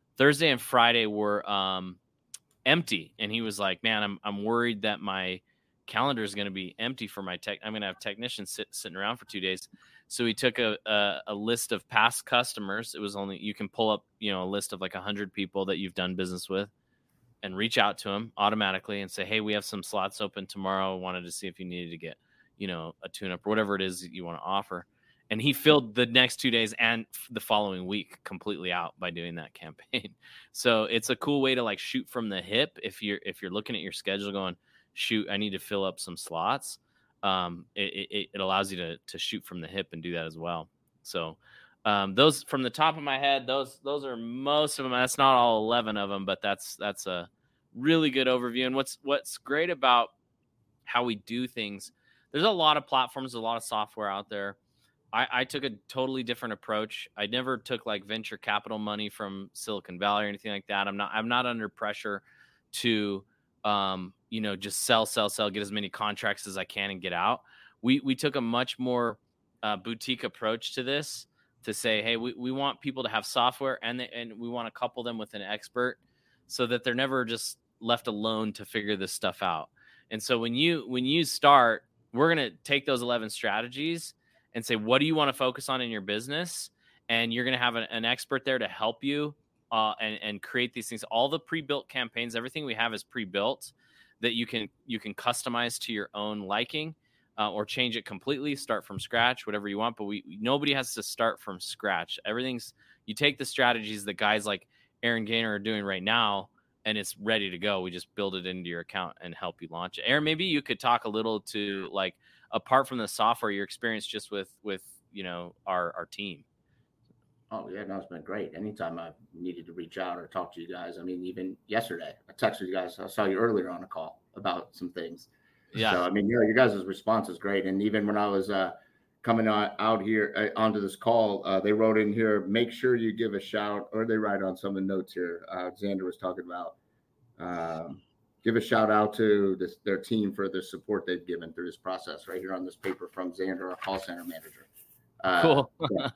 were empty. And he was like, man, I'm worried that my calendar is going to be empty for my tech. I'm going to have technicians sitting around for 2 days. So he took a list of past customers. It was only, you can pull up, a list of like 100 people that you've done business with and reach out to them automatically and say, hey, we have some slots open tomorrow. Wanted to see if you needed to get, a tune-up or whatever it is that you want to offer. And he filled the next 2 days and the following week completely out by doing that campaign. So it's a cool way to like shoot from the hip. If you're looking at your schedule going, shoot, I need to fill up some slots. It allows you to shoot from the hip and do that as well. So those from the top of my head, those are most of them. That's not all 11 of them, but that's a really good overview. And what's great about how we do things, there's a lot of platforms, a lot of software out there. I took a totally different approach. I never took like venture capital money from Silicon Valley or anything like that. I'm not under pressure to, just sell, get as many contracts as I can and get out. We took a much more boutique approach to this to say, hey, we want people to have software and we want to couple them with an expert so that they're never just left alone to figure this stuff out. And so when you start, we're going to take those 11 strategies and say, what do you want to focus on in your business? And you're going to have an expert there to help you and create these things. All the pre-built campaigns, everything we have is pre-built that you can customize to your own liking or change it completely, start from scratch, whatever you want. But nobody has to start from scratch. You take the strategies that guys like Aaron Gaynor are doing right now, and it's ready to go. We just build it into your account and help you launch it. Aaron, maybe you could talk a little to like, apart from the software, your experience just with our team. Oh yeah, no, it's been great. Anytime I've needed to reach out or talk to you guys, I mean, even yesterday, I texted you guys. I saw you earlier on a call about some things. Yeah. So I mean, your guys' response is great. And even when I was coming out here onto this call, they wrote in here, make sure you give a shout, or they write on some of the notes here. Xander was talking about. Give a shout out to their team for the support they've given through this process right here on this paper from Xander, our call center manager. Cool.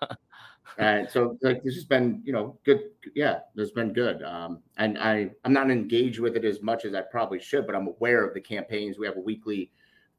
And so like, this has been, good. Yeah, this has been good. And I'm not engaged with it as much as I probably should, but I'm aware of the campaigns. We have a weekly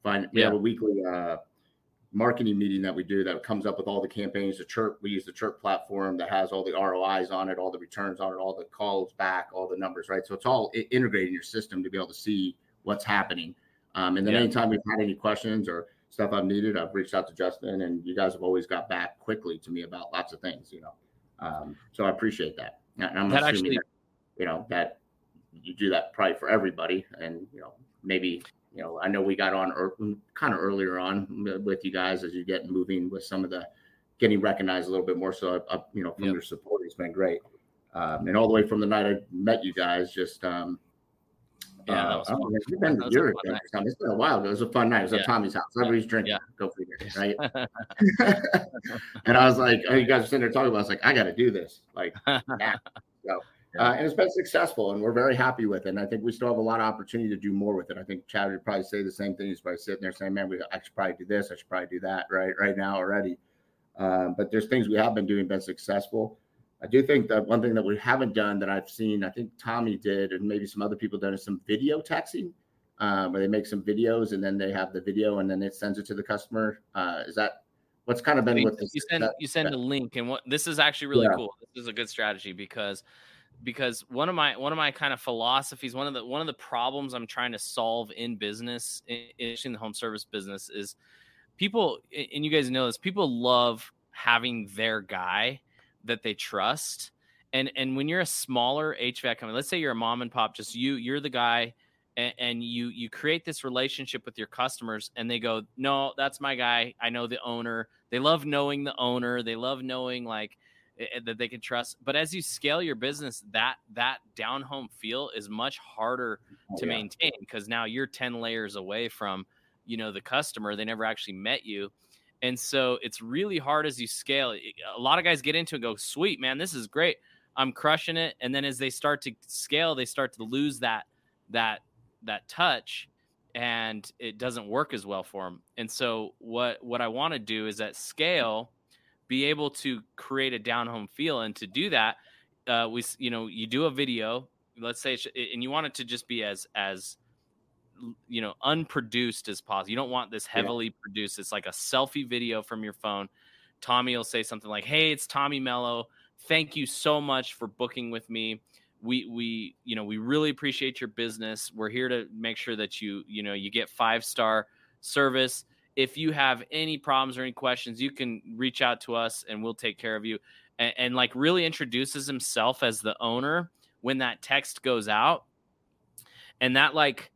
marketing meeting that we do that comes up with all the campaigns. We use the Chirp platform that has all the ROIs on it, all the returns on it, all the calls back, all the numbers, right? So it's all integrated in your system to be able to see what's happening. And then anytime we've had any questions or stuff I've needed, I've reached out to Justin, and you guys have always got back quickly to me about lots of things, so I appreciate that. And I'm that assuming actually, that you do that probably for everybody, and maybe. I know we got on kind of earlier on with you guys as you get moving with some of the getting recognized a little bit more. So, from your support, it's been great. And all the way from the night I met you guys, just, that was fun. It's been a while ago. It was a fun night. It was at Tommy's house. Everybody's drinking. Go figure, right? And I was like, you guys are sitting there talking about it. I was like, I got to do this. Like, now. So. And it's been successful, and we're very happy with it. And I think we still have a lot of opportunity to do more with it. I think Chad would probably say the same thing. He's probably sitting there saying, man, I should probably do this. I should probably do that right now already. But there's things we have been doing, been successful. I do think that one thing that we haven't done that I've seen, I think Tommy did, and maybe some other people done, is some video texting, where they make some videos and then they have the video and then it sends it to the customer. Is that what's kind of been with this? You send a link, and this is actually really cool. This is a good strategy because one of my kind of philosophies, one of the problems I'm trying to solve in business, in the home service business, is people, and you guys know this, people love having their guy that they trust. And when you're a smaller HVAC company, let's say you're a mom and pop, just you're the guy, and you create this relationship with your customers, and they go, no, that's my guy. I know the owner. They love knowing the owner. They love knowing like that they can trust. But as you scale your business, that down home feel is much harder to maintain, because now you're 10 layers away from, the customer. They never actually met you. And so it's really hard as you scale. A lot of guys get into it and go, sweet, man, this is great. I'm crushing it. And then as they start to scale, they start to lose that touch, and it doesn't work as well for them. And so what I want to do is at scale, be able to create a down home feel. And to do that, you do a video, let's say, and you want it to just be as unproduced as possible. You don't want this heavily produced. It's like a selfie video from your phone. Tommy will say something like, hey, it's Tommy Mello. Thank you so much for booking with me. We really appreciate your business. We're here to make sure that you get 5-star service. If you have any problems or any questions, you can reach out to us and we'll take care of you. And like really introduces himself as the owner when that text goes out. And that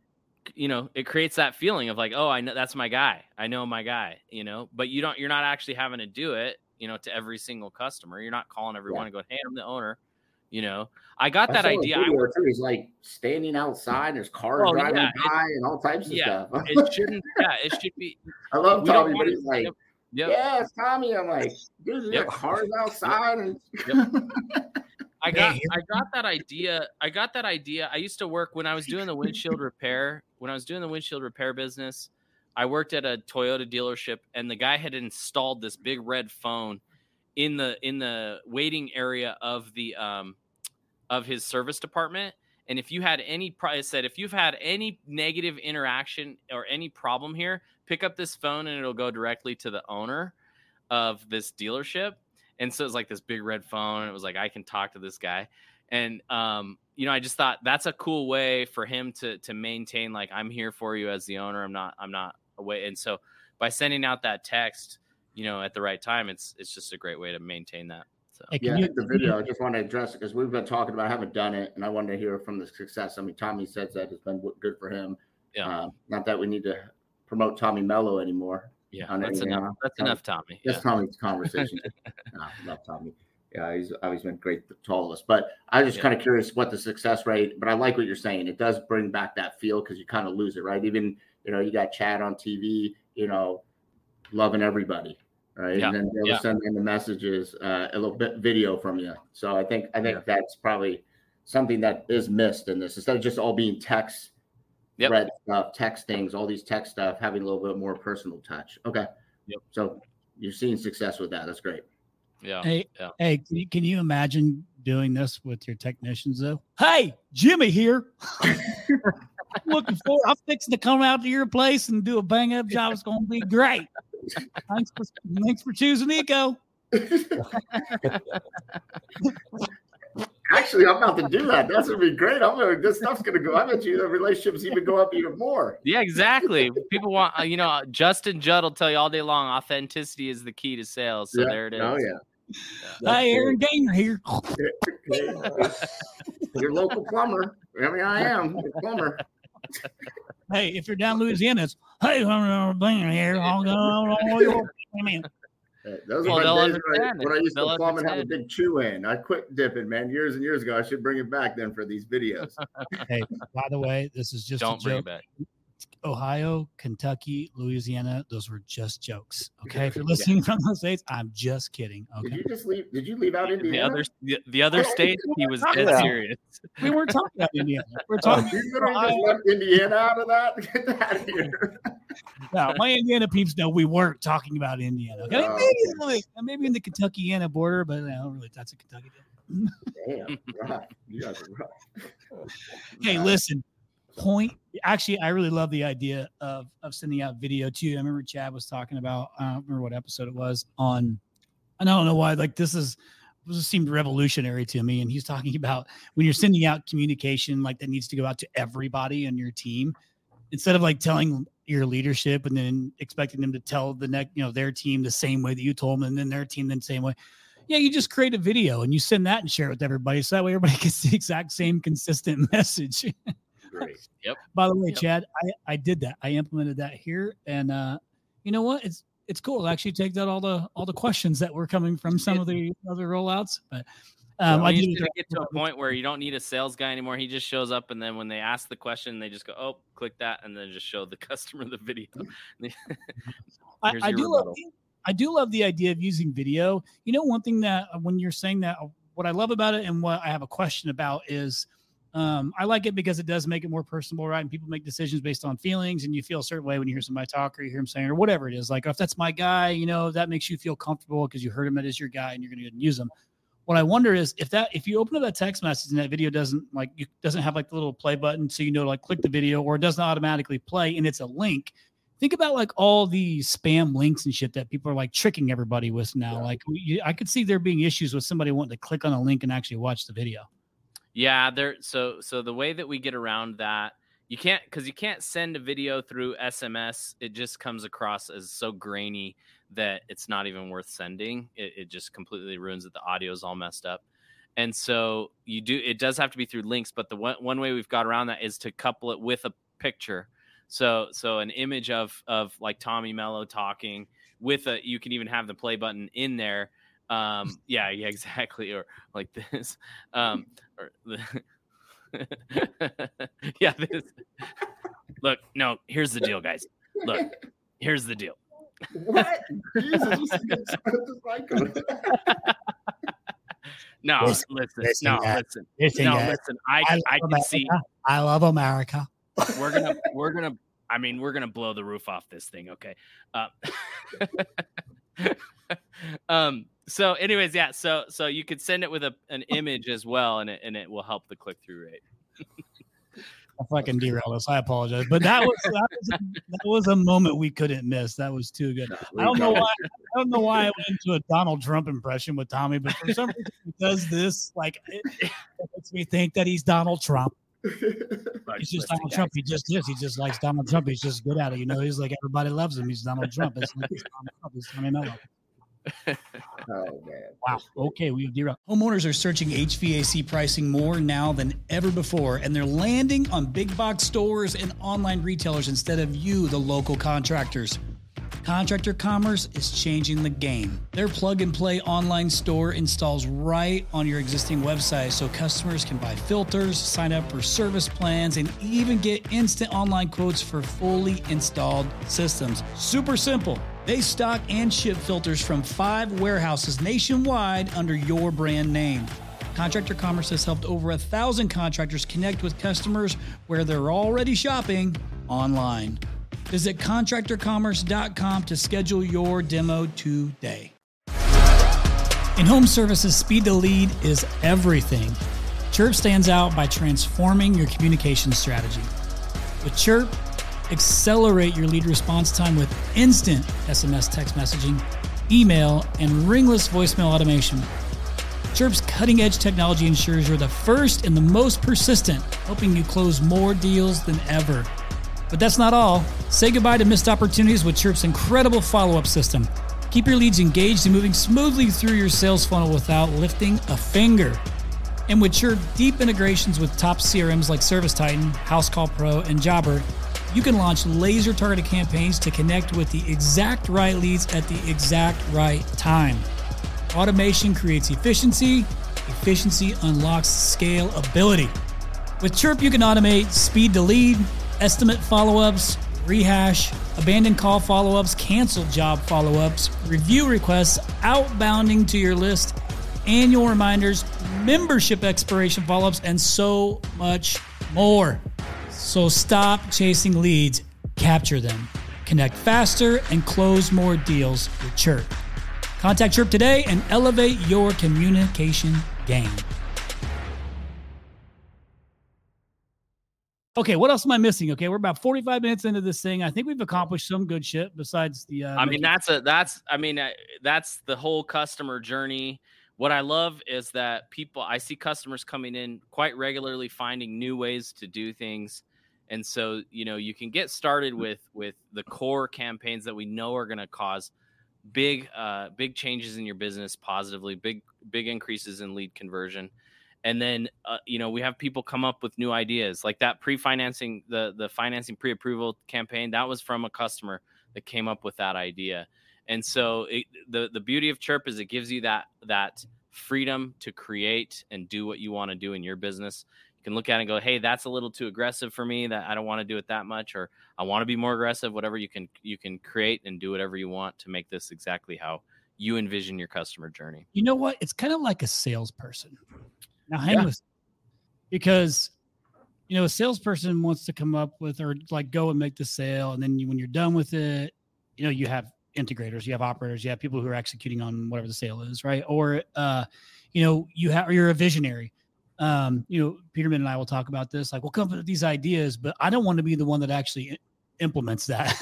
it creates that feeling of like, oh, I know that's my guy. I know my guy, but you're not actually having to do it, to every single customer. You're not calling everyone and going, hey, I'm the owner. I got that idea. He's like standing outside. There's cars driving by and all types of stuff. It should be. I love Tommy, but he's like, yeah, it's Tommy. I'm like, dude, there's cars outside. And I got that idea. I used to work when I was doing the windshield repair. When I was doing the windshield repair business, I worked at a Toyota dealership, and the guy had installed this big red phone in the waiting area of the of his service department. And if you had if you've had any negative interaction or any problem here, pick up this phone and it'll go directly to the owner of this dealership. And so it's like this big red phone. And it was like, I can talk to this guy. And, I just thought that's a cool way for him to maintain, like, I'm here for you as the owner. I'm not away. And so by sending out that text, at the right time, it's just a great way to maintain that. So the video, I just want to address it because we've been talking about, I haven't done it, and I wanted to hear from the success. I mean, Tommy says that it's been good for him. Yeah. Not that we need to promote Tommy Mello anymore. Yeah, that's enough. That's enough, Tommy. That's Tommy's conversation. Love Tommy. Yeah, he's always been great to all of us. But I was just kind of curious what the success rate. But I like what you're saying. It does bring back that feel because you kind of lose it, right? Even you got Chad on TV, loving everybody, right? Yeah. And then they'll send in the messages, a little bit video from you. So I think that's probably something that is missed in this. Instead of just all being text. Thread stuff, text things, all these text stuff, having a little bit more personal touch. Okay. Yep. So you're seeing success with that. That's great. Yeah. Hey, can you imagine doing this with your technicians though? Hey, Jimmy here. I'm fixing to come out to your place and do a bang up job. It's going to be great. Thanks for choosing Eco. Actually, I'm about to do that. That's gonna be great. This stuff's gonna go. I bet you the relationships even go up even more. Yeah, exactly. People want, Justin Judd will tell you all day long, authenticity is the key to sales. So there it is. Oh yeah. Hey, Aaron Gainer here. Your local plumber. I mean, I am a plumber. Hey, if you're down in Louisiana, it's hey, I'm here. I'll go. Those are my days when I used to plumb and have a big chew in. I quit dipping, man, years and years ago. I should bring it back then for these videos. Hey, by the way, this is just don't bring it back. Ohio, Kentucky, Louisiana, those were just jokes. Okay, if you're listening from those states, I'm just kidding. Okay. Did you leave out Indiana? The other states, he was dead serious. We weren't talking about Indiana. We're talking. You just left Indiana out of that. Get that out of here. No, my Indiana peeps know we weren't talking about Indiana. Okay, maybe in the Kentuckiana border, but no, really, that's a Kentucky deal. Damn, right. You guys are right. Hey, listen. Actually, I really love the idea of sending out video too. I remember Chad was talking about, I don't remember what episode it was on, and I don't know why, like this seemed revolutionary to me. And he's talking about when you're sending out communication, like that needs to go out to everybody on your team, instead of like telling your leadership and then expecting them to tell their team the same way that you told them, and then their team the same way. Yeah, you just create a video and you send that and share it with everybody. So that way everybody gets the exact same consistent message. Great. Yep. By the way, Chad, I did that. I implemented that here, and you know what? It's cool. It actually takes out all the questions that were coming from some of the other rollouts. But I need to get to a point where you don't need a sales guy anymore. He just shows up, and then when they ask the question, they just go, "Oh, click that," and then just show the customer the video. I do love the idea of using video. You know, one thing that when you're saying that, what I love about it and what I have a question about is I like it because it does make it more personable, right? And people make decisions based on feelings, and you feel a certain way when you hear somebody talk or you hear him saying or whatever it is. Like if that's my guy, you know, that makes you feel comfortable because you heard him as your guy and you're going to use him. What I wonder is if you open up that text message and that video doesn't have like the little play button, so you know, like click the video, or it doesn't automatically play and it's a link. Think about like all the spam links and shit that people are like tricking everybody with now. Yeah. Like I could see there being issues with somebody wanting to click on a link and actually watch the video. Yeah, so the way that we get around that, you can't send a video through SMS. It just comes across as so grainy that it's not even worth sending. It just completely ruins it. The audio is all messed up. And so it does have to be through links, but the one way we've got around that is to couple it with a picture. So an image of like Tommy Mello talking with you can even have the play button in there. Yeah, exactly. Or like this, yeah, this. Look, no, here's the deal, guys. Look, here's the deal. What? Jesus, no, listen. I can see. I love America. We're gonna blow the roof off this thing. Okay. So anyways, yeah. So you could send it with an image as well, and it will help the click-through rate. I fucking derailed us. I apologize, but that was a moment we couldn't miss. That was too good. I don't know why I went into a Donald Trump impression with Tommy, but for some reason he does this. Like it makes me think that he's Donald Trump. He's just Donald Trump. He just is. He just likes Donald Trump. He's just good at it. You know, he's like everybody loves him. He's Donald Trump. It's like he's Donald Trump. He's Tommy Mello. Oh man! Wow. Okay, we have derailed. Homeowners are searching HVAC pricing more now than ever before, and they're landing on big box stores and online retailers instead of you, the local contractors. Contractor Commerce is changing the game. Their plug-and-play online store installs right on your existing website so customers can buy filters, sign up for service plans, and even get instant online quotes for fully installed systems. Super simple. They stock and ship filters from 5 warehouses nationwide under your brand name. Contractor Commerce has helped over 1,000 contractors connect with customers where they're already shopping online. Visit contractorcommerce.com to schedule your demo today. In home services, speed to lead is everything. Chirp stands out by transforming your communication strategy. With Chirp, accelerate your lead response time with instant SMS text messaging, email, and ringless voicemail automation. Chirp's cutting-edge technology ensures you're the first and the most persistent, helping you close more deals than ever. But that's not all. Say goodbye to missed opportunities with Chirp's incredible follow-up system. Keep your leads engaged and moving smoothly through your sales funnel without lifting a finger. And with Chirp deep integrations with top CRMs like ServiceTitan, HouseCall Pro, and Jobber, you can launch laser-targeted campaigns to connect with the exact right leads at the exact right time. Automation creates efficiency. Efficiency unlocks scalability. With Chirp, you can automate speed to lead, estimate follow-ups, rehash, abandoned call follow-ups, canceled job follow-ups, review requests, outbounding to your list, annual reminders, membership expiration follow-ups, and so much more. So stop chasing leads, capture them, connect faster, and close more deals with Chirp. Contact Chirp today and elevate your communication game. Okay, what else am I missing? Okay, we're about 45 minutes into this thing. I think we've accomplished some good shit besides the. That's the whole customer journey. What I love is that I see customers coming in quite regularly, finding new ways to do things, And so, you can get started with the core campaigns that we know are going to cause big changes in your business positively, big increases in lead conversion. And then, we have people come up with new ideas like that pre-financing, the financing pre-approval campaign. That was from a customer that came up with that idea. And so the beauty of Chirp is it gives you that freedom to create and do what you want to do in your business. You can look at it and go, hey, that's a little too aggressive for me, that I don't want to do it that much, or I want to be more aggressive, whatever. You can create and do whatever you want to make this exactly how you envision your customer journey. You know what? It's kind of like a salesperson. Now hang with, because, a salesperson wants to come up with, or like go and make the sale. And then when you're done with it, you have integrators, you have operators, you have people who are executing on whatever the sale is. Right. Or, you're a visionary. Peterman and I will talk about this. Like, we'll come up with these ideas, but I don't want to be the one that actually implements that.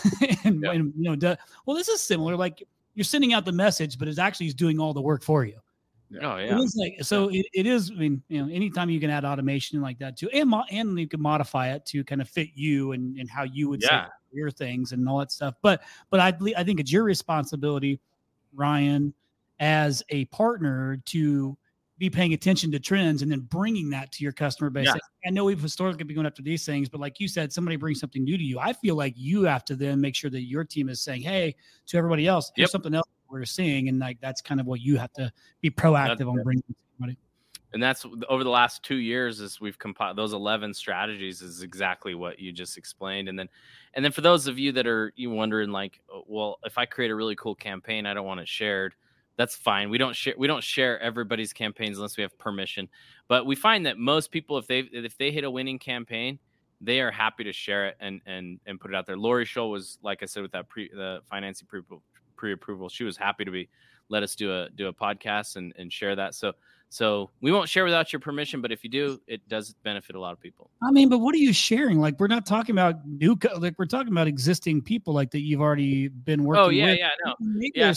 Well, this is similar. Like, you're sending out the message, but it's actually doing all the work for you. Oh yeah. It is. I mean, anytime you can add automation like that too, and you can modify it to kind of fit you and how you would say your things and all that stuff. But I think it's your responsibility, Ryan, as a partner, to be paying attention to trends and then bringing that to your customer base. Yeah. I know we've historically been going after these things, but like you said, somebody brings something new to you. I feel like you have to then make sure that your team is saying, hey, to everybody else, here's something else we're seeing. And like, that's kind of what you have to be proactive on bringing to somebody. And that's over the last 2 years, as we've compiled those 11 strategies, is exactly what you just explained. And then for those of you that are wondering, like, well, if I create a really cool campaign, I don't want it shared. That's fine. We don't share everybody's campaigns unless we have permission. But we find that most people, if they hit a winning campaign, they are happy to share it and put it out there. Lori Scholl was, like I said, with that the financing pre-approval, she was happy to let us do a podcast and share that. So we won't share without your permission, but if you do, it does benefit a lot of people. I mean, but what are you sharing? Like, we're not talking about we're talking about existing people like that you've already been working with. Oh yeah, no. Yeah,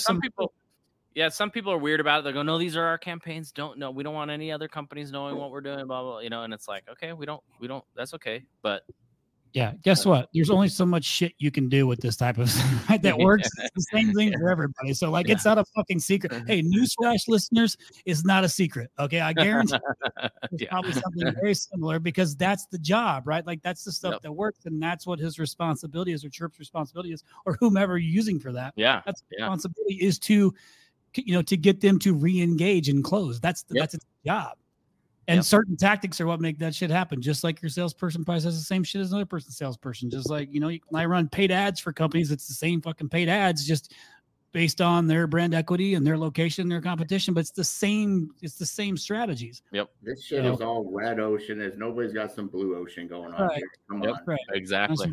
some people are weird about it. They go, no, these are our campaigns. We don't want any other companies knowing what we're doing, blah, blah, and it's like, okay, we don't, that's okay. But yeah, guess what? There's only so much shit you can do with this type of thing that works. It's the same thing for everybody. So like, it's not a fucking secret. Hey, newsflash listeners, it's not a secret. Okay. I guarantee it's probably something very similar, because that's the job, right? Like, that's the stuff that works. And that's what his responsibility is, or Chirp's responsibility is, or whomever you're using for that. Yeah. That's responsibility is to get them to re-engage and close. That's its job. And certain tactics are what make that shit happen. Just like your salesperson probably says the same shit as another person's salesperson. Just like, I run paid ads for companies. It's the same fucking paid ads, just based on their brand equity and their location, their competition. But it's the same strategies. Yep. This shit is all red ocean. Nobody's got some blue ocean going on here. Come on. Right. Exactly.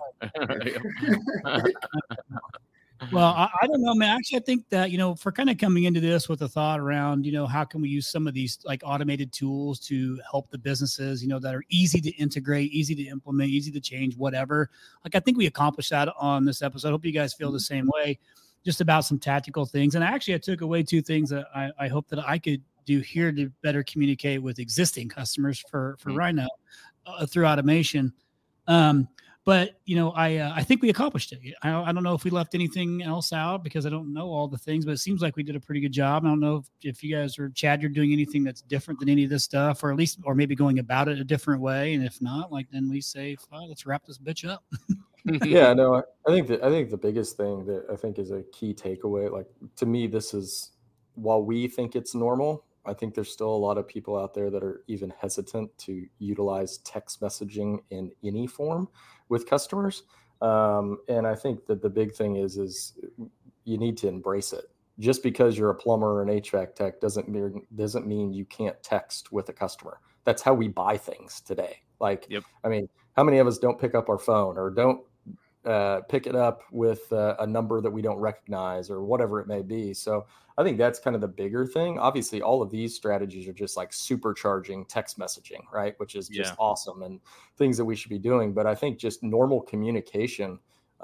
Right. Well, I don't know, man. Actually, I think that, for kind of coming into this with a thought around, how can we use some of these like automated tools to help the businesses, that are easy to integrate, easy to implement, easy to change, whatever. Like, I think we accomplished that on this episode. I hope you guys feel the same way, just about some tactical things. And actually, I took away 2 things that I hope that I could do here to better communicate with existing customers for Rhino through automation. But, I think we accomplished it. I don't know if we left anything else out, because I don't know all the things, but it seems like we did a pretty good job. I don't know if you guys or Chad, you're doing anything that's different than any of this stuff, or maybe going about it a different way. And if not, like, then we say, let's wrap this bitch up. Yeah, no, I think the biggest thing that I think is a key takeaway, like, to me, this is, while we think it's normal, I think there's still a lot of people out there that are even hesitant to utilize text messaging in any form with customers. And I think that the big thing is you need to embrace it. Just because you're a plumber or an HVAC tech doesn't mean you can't text with a customer. That's how we buy things today. Like, I mean, how many of us don't pick up our phone, or don't pick it up with a number that we don't recognize, or whatever it may be? So I think that's kind of the bigger thing. Obviously, all of these strategies are just like supercharging text messaging, right? Which is just awesome, and things that we should be doing. But I think just normal communication,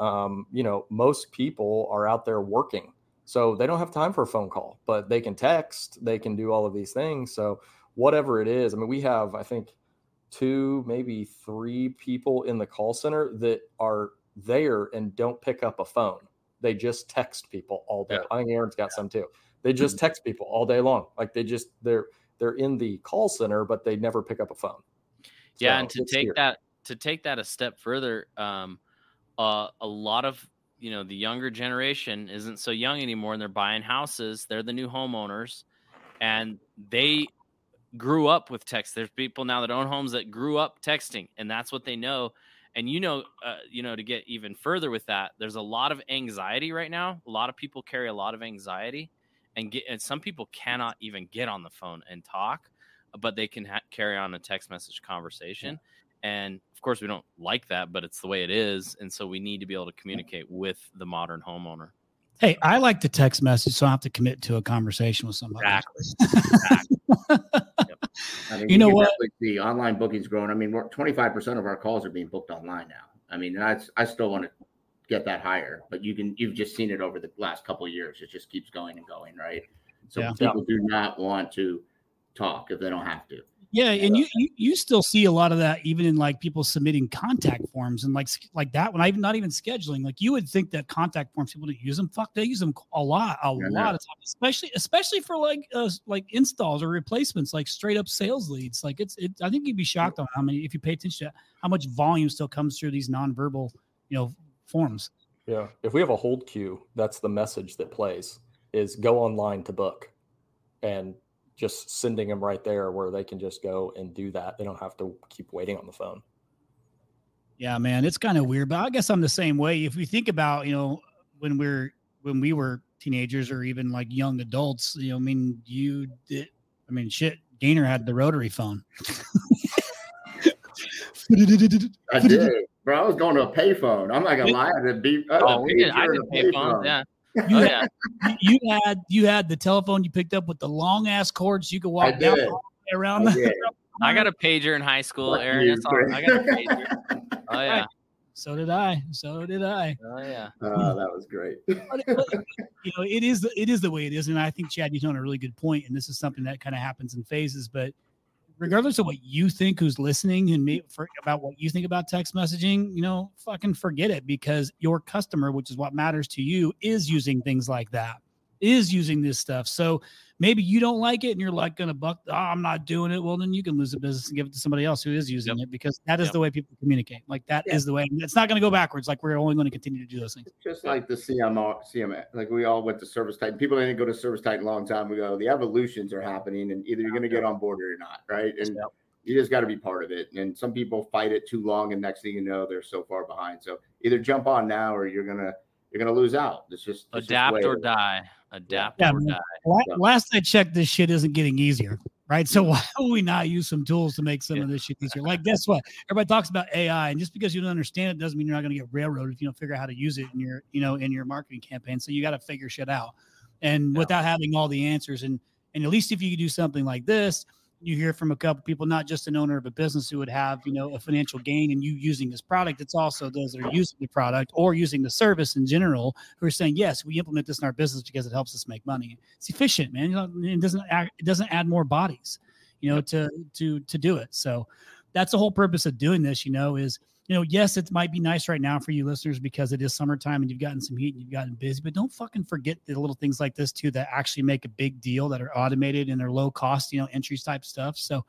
most people are out there working, so they don't have time for a phone call, but they can text, they can do all of these things. So whatever it is, I mean, we have, I think, 2, maybe 3 people in the call center that are there and don't pick up a phone. They just text people all day. I think Aaron's got some too. They just text people all day long. Like they're in the call center, but they never pick up a phone. Yeah, so, and to take that a step further, a lot of the younger generation isn't so young anymore, and they're buying houses. They're the new homeowners, and they grew up with text. There's people now that own homes that grew up texting, and that's what they know. And to get even further with that, there's a lot of anxiety right now. A lot of people carry a lot of anxiety, and some people cannot even get on the phone and talk, but they can carry on a text message conversation. And of course, we don't like that, but it's the way it is. And so we need to be able to communicate with the modern homeowner. Hey, I like to text message, so I don't have to commit to a conversation with somebody. Exactly. Yep. I mean, you know what? The online bookings growing. I mean, 25% of our calls are being booked online now. I mean, I still want to get that higher, but you've just seen it over the last couple of years. It just keeps going and going, right? So people do not want to talk if they don't have to. Yeah, and you still see a lot of that even in like people submitting contact forms and like that when I'm not even scheduling. Like you would think that contact forms people don't use them. Fuck, they use them a lot of time, especially for like installs or replacements, like straight up sales leads. Like I think you'd be shocked on how many, if you pay attention to how much volume still comes through these nonverbal forms. Yeah, if we have a hold queue, that's the message that plays is go online to book, and just sending them right there where they can just go and do that. They don't have to keep waiting on the phone. Yeah, man, it's kind of weird, but I guess I'm the same way. If we think about, when we were teenagers or even like young adults, Gainer had the rotary phone. I did, bro. I was going to a payphone. I'm not gonna lie. I did payphones. Yeah. You had the telephone you picked up with the long ass cords you could walk down around. I got a pager in high school, Aaron. That's all. I got a pager. Oh yeah. So did I. Oh yeah. That was great. It is the way it is, and I think Chad, you hit on a really good point, and this is something that kind of happens in phases, but regardless of what you think, who's listening and about what you think about text messaging, fucking forget it, because your customer, which is what matters to you, is using things like that, is using this stuff. So maybe you don't like it and you're like going to buck, I'm not doing it. Well, then you can lose the business and give it to somebody else who is using it, because that is the way people communicate. Like that is the way. It's not going to go backwards. Like we're only going to continue to do those things. Just like the CMS, like we all went to Service Titan. People didn't go to Service Titan a long time ago. The evolutions are happening, and either you're going to get on board or you're not, right? And you just got to be part of it. And some people fight it too long, and next thing you know, they're so far behind. So either jump on now, or you're gonna lose out. It's just adapt or die. Adapt or die. Last I checked, this shit isn't getting easier, right? So why would we not use some tools to make some of this shit easier? Like, guess what? Everybody talks about AI, and just because you don't understand it doesn't mean you're not going to get railroaded if you don't figure out how to use it in your, in your marketing campaign. So you got to figure shit out, and without having all the answers, and at least if you do something like this, you hear from a couple people, not just an owner of a business who would have, a financial gain in you using this product. It's also those that are using the product or using the service in general who are saying, yes, we implement this in our business because it helps us make money. It's efficient, man. It doesn't add more bodies, to do it. So that's the whole purpose of doing this, is, yes, it might be nice right now for you listeners because it is summertime and you've gotten some heat and you've gotten busy, but don't fucking forget the little things like this too that actually make a big deal, that are automated and they're low cost, entries type stuff. So,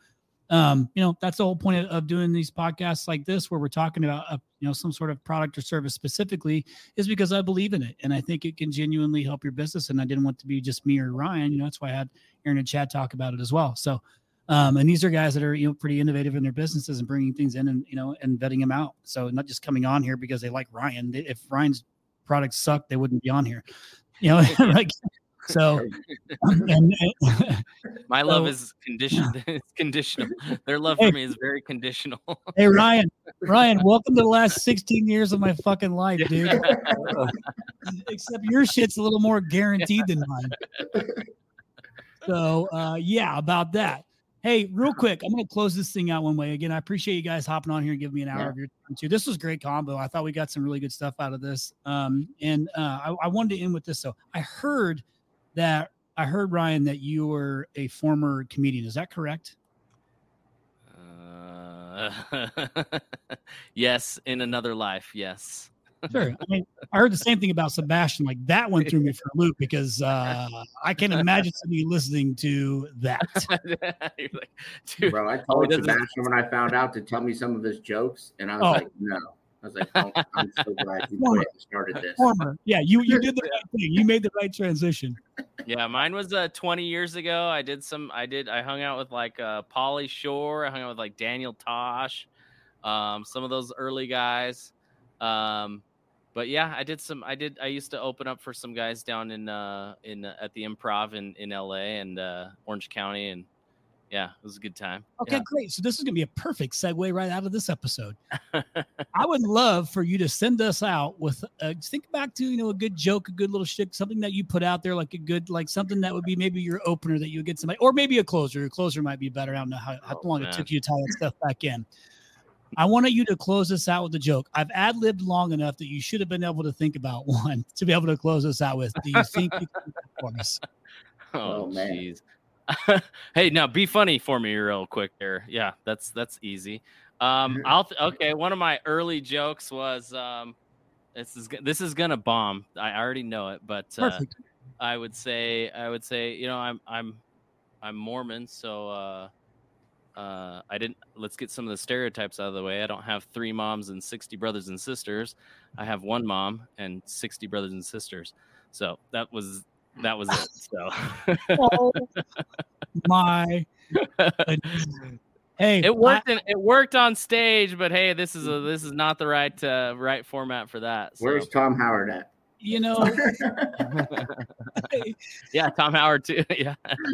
that's the whole point of doing these podcasts like this, where we're talking about, some sort of product or service specifically, is because I believe in it. And I think it can genuinely help your business. And I didn't want it to be just me or Ryan, that's why I had Aaron and Chad talk about it as well. So, and these are guys that are, pretty innovative in their businesses and bringing things in and, and vetting them out. So not just coming on here because they like Ryan. If Ryan's products suck, they wouldn't be on here, like, so. My love is conditioned. It's conditional. Their love for me is very conditional. Hey, Ryan, welcome to the last 16 years of my fucking life, dude. Except your shit's a little more guaranteed than mine. So, about that. Hey, real quick, I'm going to close this thing out one way. Again, I appreciate you guys hopping on here and giving me an hour of your time too. This was a great combo. I thought we got some really good stuff out of this. I wanted to end with this. So I heard, Ryan, that you were a former comedian. Is that correct? Yes, in another life, yes. Sure. I mean, I heard the same thing about Sebastian. Like that one threw me for a loop because I can't imagine somebody listening to that. You're like, dude, Bro, I told Sebastian when I found out to tell me some of his jokes, and I was like, no. I was like, oh, I'm so glad you quit and started this. Yeah, you did the right thing. You made the right transition. Yeah, mine was 20 years ago. I hung out with like Pauly Shore. I hung out with like Daniel Tosh, some of those early guys. But yeah, I used to open up for some guys down in at the Improv in LA and Orange County, and yeah, it was a good time. Okay, yeah. Great. So this is going to be a perfect segue right out of this episode. I would love for you to send us out with, think back to, a good joke, a good little shtick, something that you put out there, like a good, like something that would be maybe your opener that you would get somebody, or maybe a closer. Your closer might be better. I don't know how long it took you to tie that stuff back in. I wanted you to close this out with a joke. I've ad-libbed long enough that you should have been able to think about one to be able to close this out with. Do you think you can do that for us? Oh, jeez. Hey, now be funny for me real quick there. Yeah, that's easy. Okay, one of my early jokes was this is gonna bomb. I already know it, but I would say, I'm Mormon, so let's get some of the stereotypes out of the way. I don't have 3 moms and 60 brothers and sisters. I have 1 mom and 60 brothers and sisters. So that was it. So oh my goodness. Hey, it worked. It worked on stage, but hey, this is not the right format for that. So. Where's Tom Howard at? Yeah, Tom Howard too. Yeah.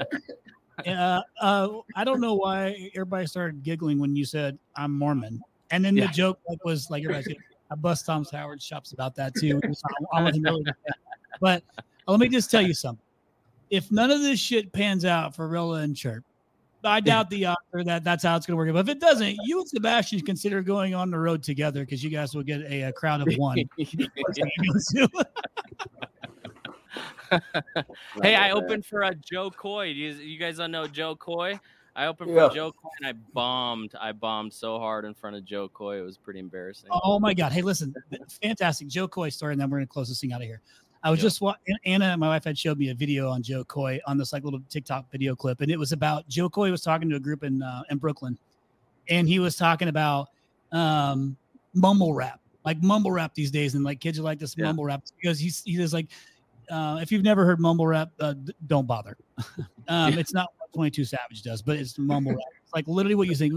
I don't know why everybody started giggling when you said I'm Mormon, and then the joke was like everybody said, I bust Tom Howard's chops about that too. I wasn't really, but let me just tell you something. If none of this shit pans out for Rilla and Chirp, I doubt the author that's how it's going to work. But if it doesn't, you and Sebastian consider going on the road together because you guys will get a crowd of 1. Hey, I opened for Joe Coy. You guys don't know Joe Coy? I opened for Joe Coy and I bombed so hard in front of Joe Coy. It was pretty embarrassing. Oh my God. Hey, listen, fantastic Joe Coy story. And then we're going to close this thing out of here. I was just Anna, my wife, had showed me a video on Joe Coy on this like little TikTok video clip. And it was about Joe Coy was talking to a group in Brooklyn. And he was talking about mumble rap, like mumble rap these days. And like kids are like this mumble rap because he was like, if you've never heard mumble rap, don't bother. It's not what 22 Savage does, but it's mumble rap. It's like literally what you think.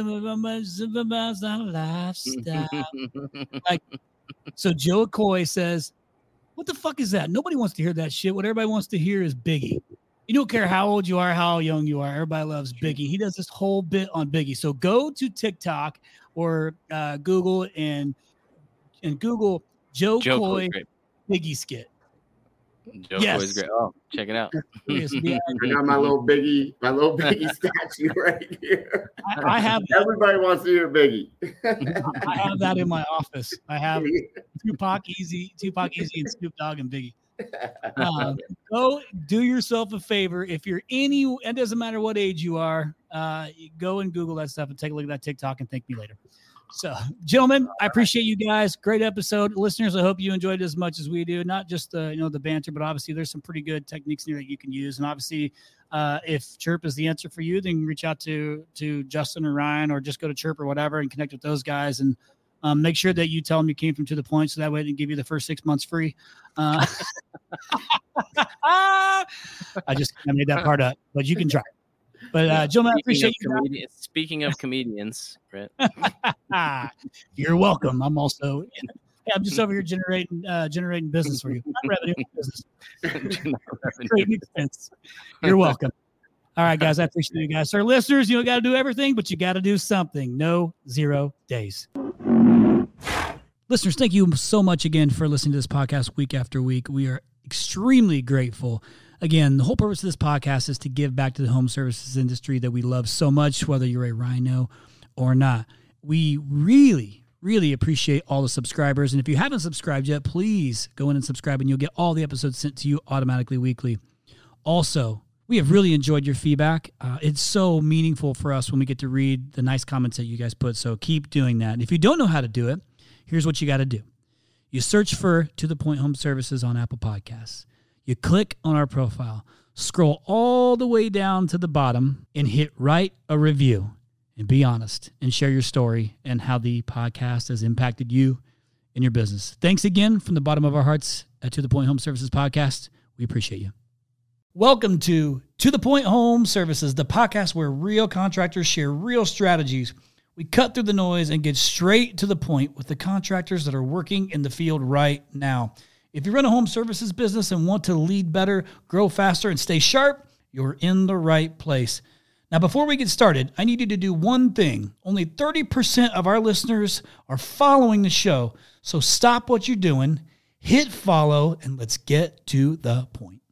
Like, so Joe Coy says, what the fuck is that? Nobody wants to hear that shit. What everybody wants to hear is Biggie. You don't care how old you are, how young you are. Everybody loves Biggie. He does this whole bit on Biggie. So go to TikTok or Google and Google Joe Coy Biggie skit. Joe Coy's great. Oh, check it out. I got my little Biggie statue right here. I have that. Everybody wants to hear Biggie. I have that in my office. I have Tupac, Easy, and Snoop Dogg and Biggie. Go do yourself a favor. If you're it doesn't matter what age you are, go and Google that stuff and take a look at that TikTok and thank me later. So, gentlemen, I appreciate you guys. Great episode. Listeners, I hope you enjoyed it as much as we do. Not just the banter, but obviously there's some pretty good techniques in there that you can use. And obviously, if Chirp is the answer for you, then reach out to Justin or Ryan or just go to Chirp or whatever and connect with those guys. And make sure that you tell them you came from To The Point so that way they can give you the first 6 months free. I made that part up, but you can try. But gentlemen, I appreciate you. Speaking of comedians, right? You're welcome. I'm also I'm just over here generating business for you. Not revenue, business. Great expense. You're welcome. All right, guys, I appreciate you guys. So, listeners, you don't got to do everything, but you got to do something. No 0 days. Listeners, thank you so much again for listening to this podcast week after week. We are extremely grateful. Again, the whole purpose of this podcast is to give back to the home services industry that we love so much, whether you're a Rhino or not. We really, really appreciate all the subscribers. And if you haven't subscribed yet, please go in and subscribe and you'll get all the episodes sent to you automatically weekly. Also, We have really enjoyed your feedback. It's so meaningful for us when we get to read the nice comments that you guys put. So keep doing that. And if you don't know how to do it, here's what you got to do. You search for To The Point Home Services on Apple Podcasts. You click on our profile, scroll all the way down to the bottom, and hit write a review. And be honest and share your story and how the podcast has impacted you and your business. Thanks again from the bottom of our hearts at To The Point Home Services Podcast. We appreciate you. Welcome to The Point Home Services, the podcast where real contractors share real strategies. We cut through the noise and get straight to the point with the contractors that are working in the field right now. If you run a home services business and want to lead better, grow faster, and stay sharp, you're in the right place. Now, before we get started, I need you to do one thing. Only 30% of our listeners are following the show. So stop what you're doing, hit follow, and let's get to the point.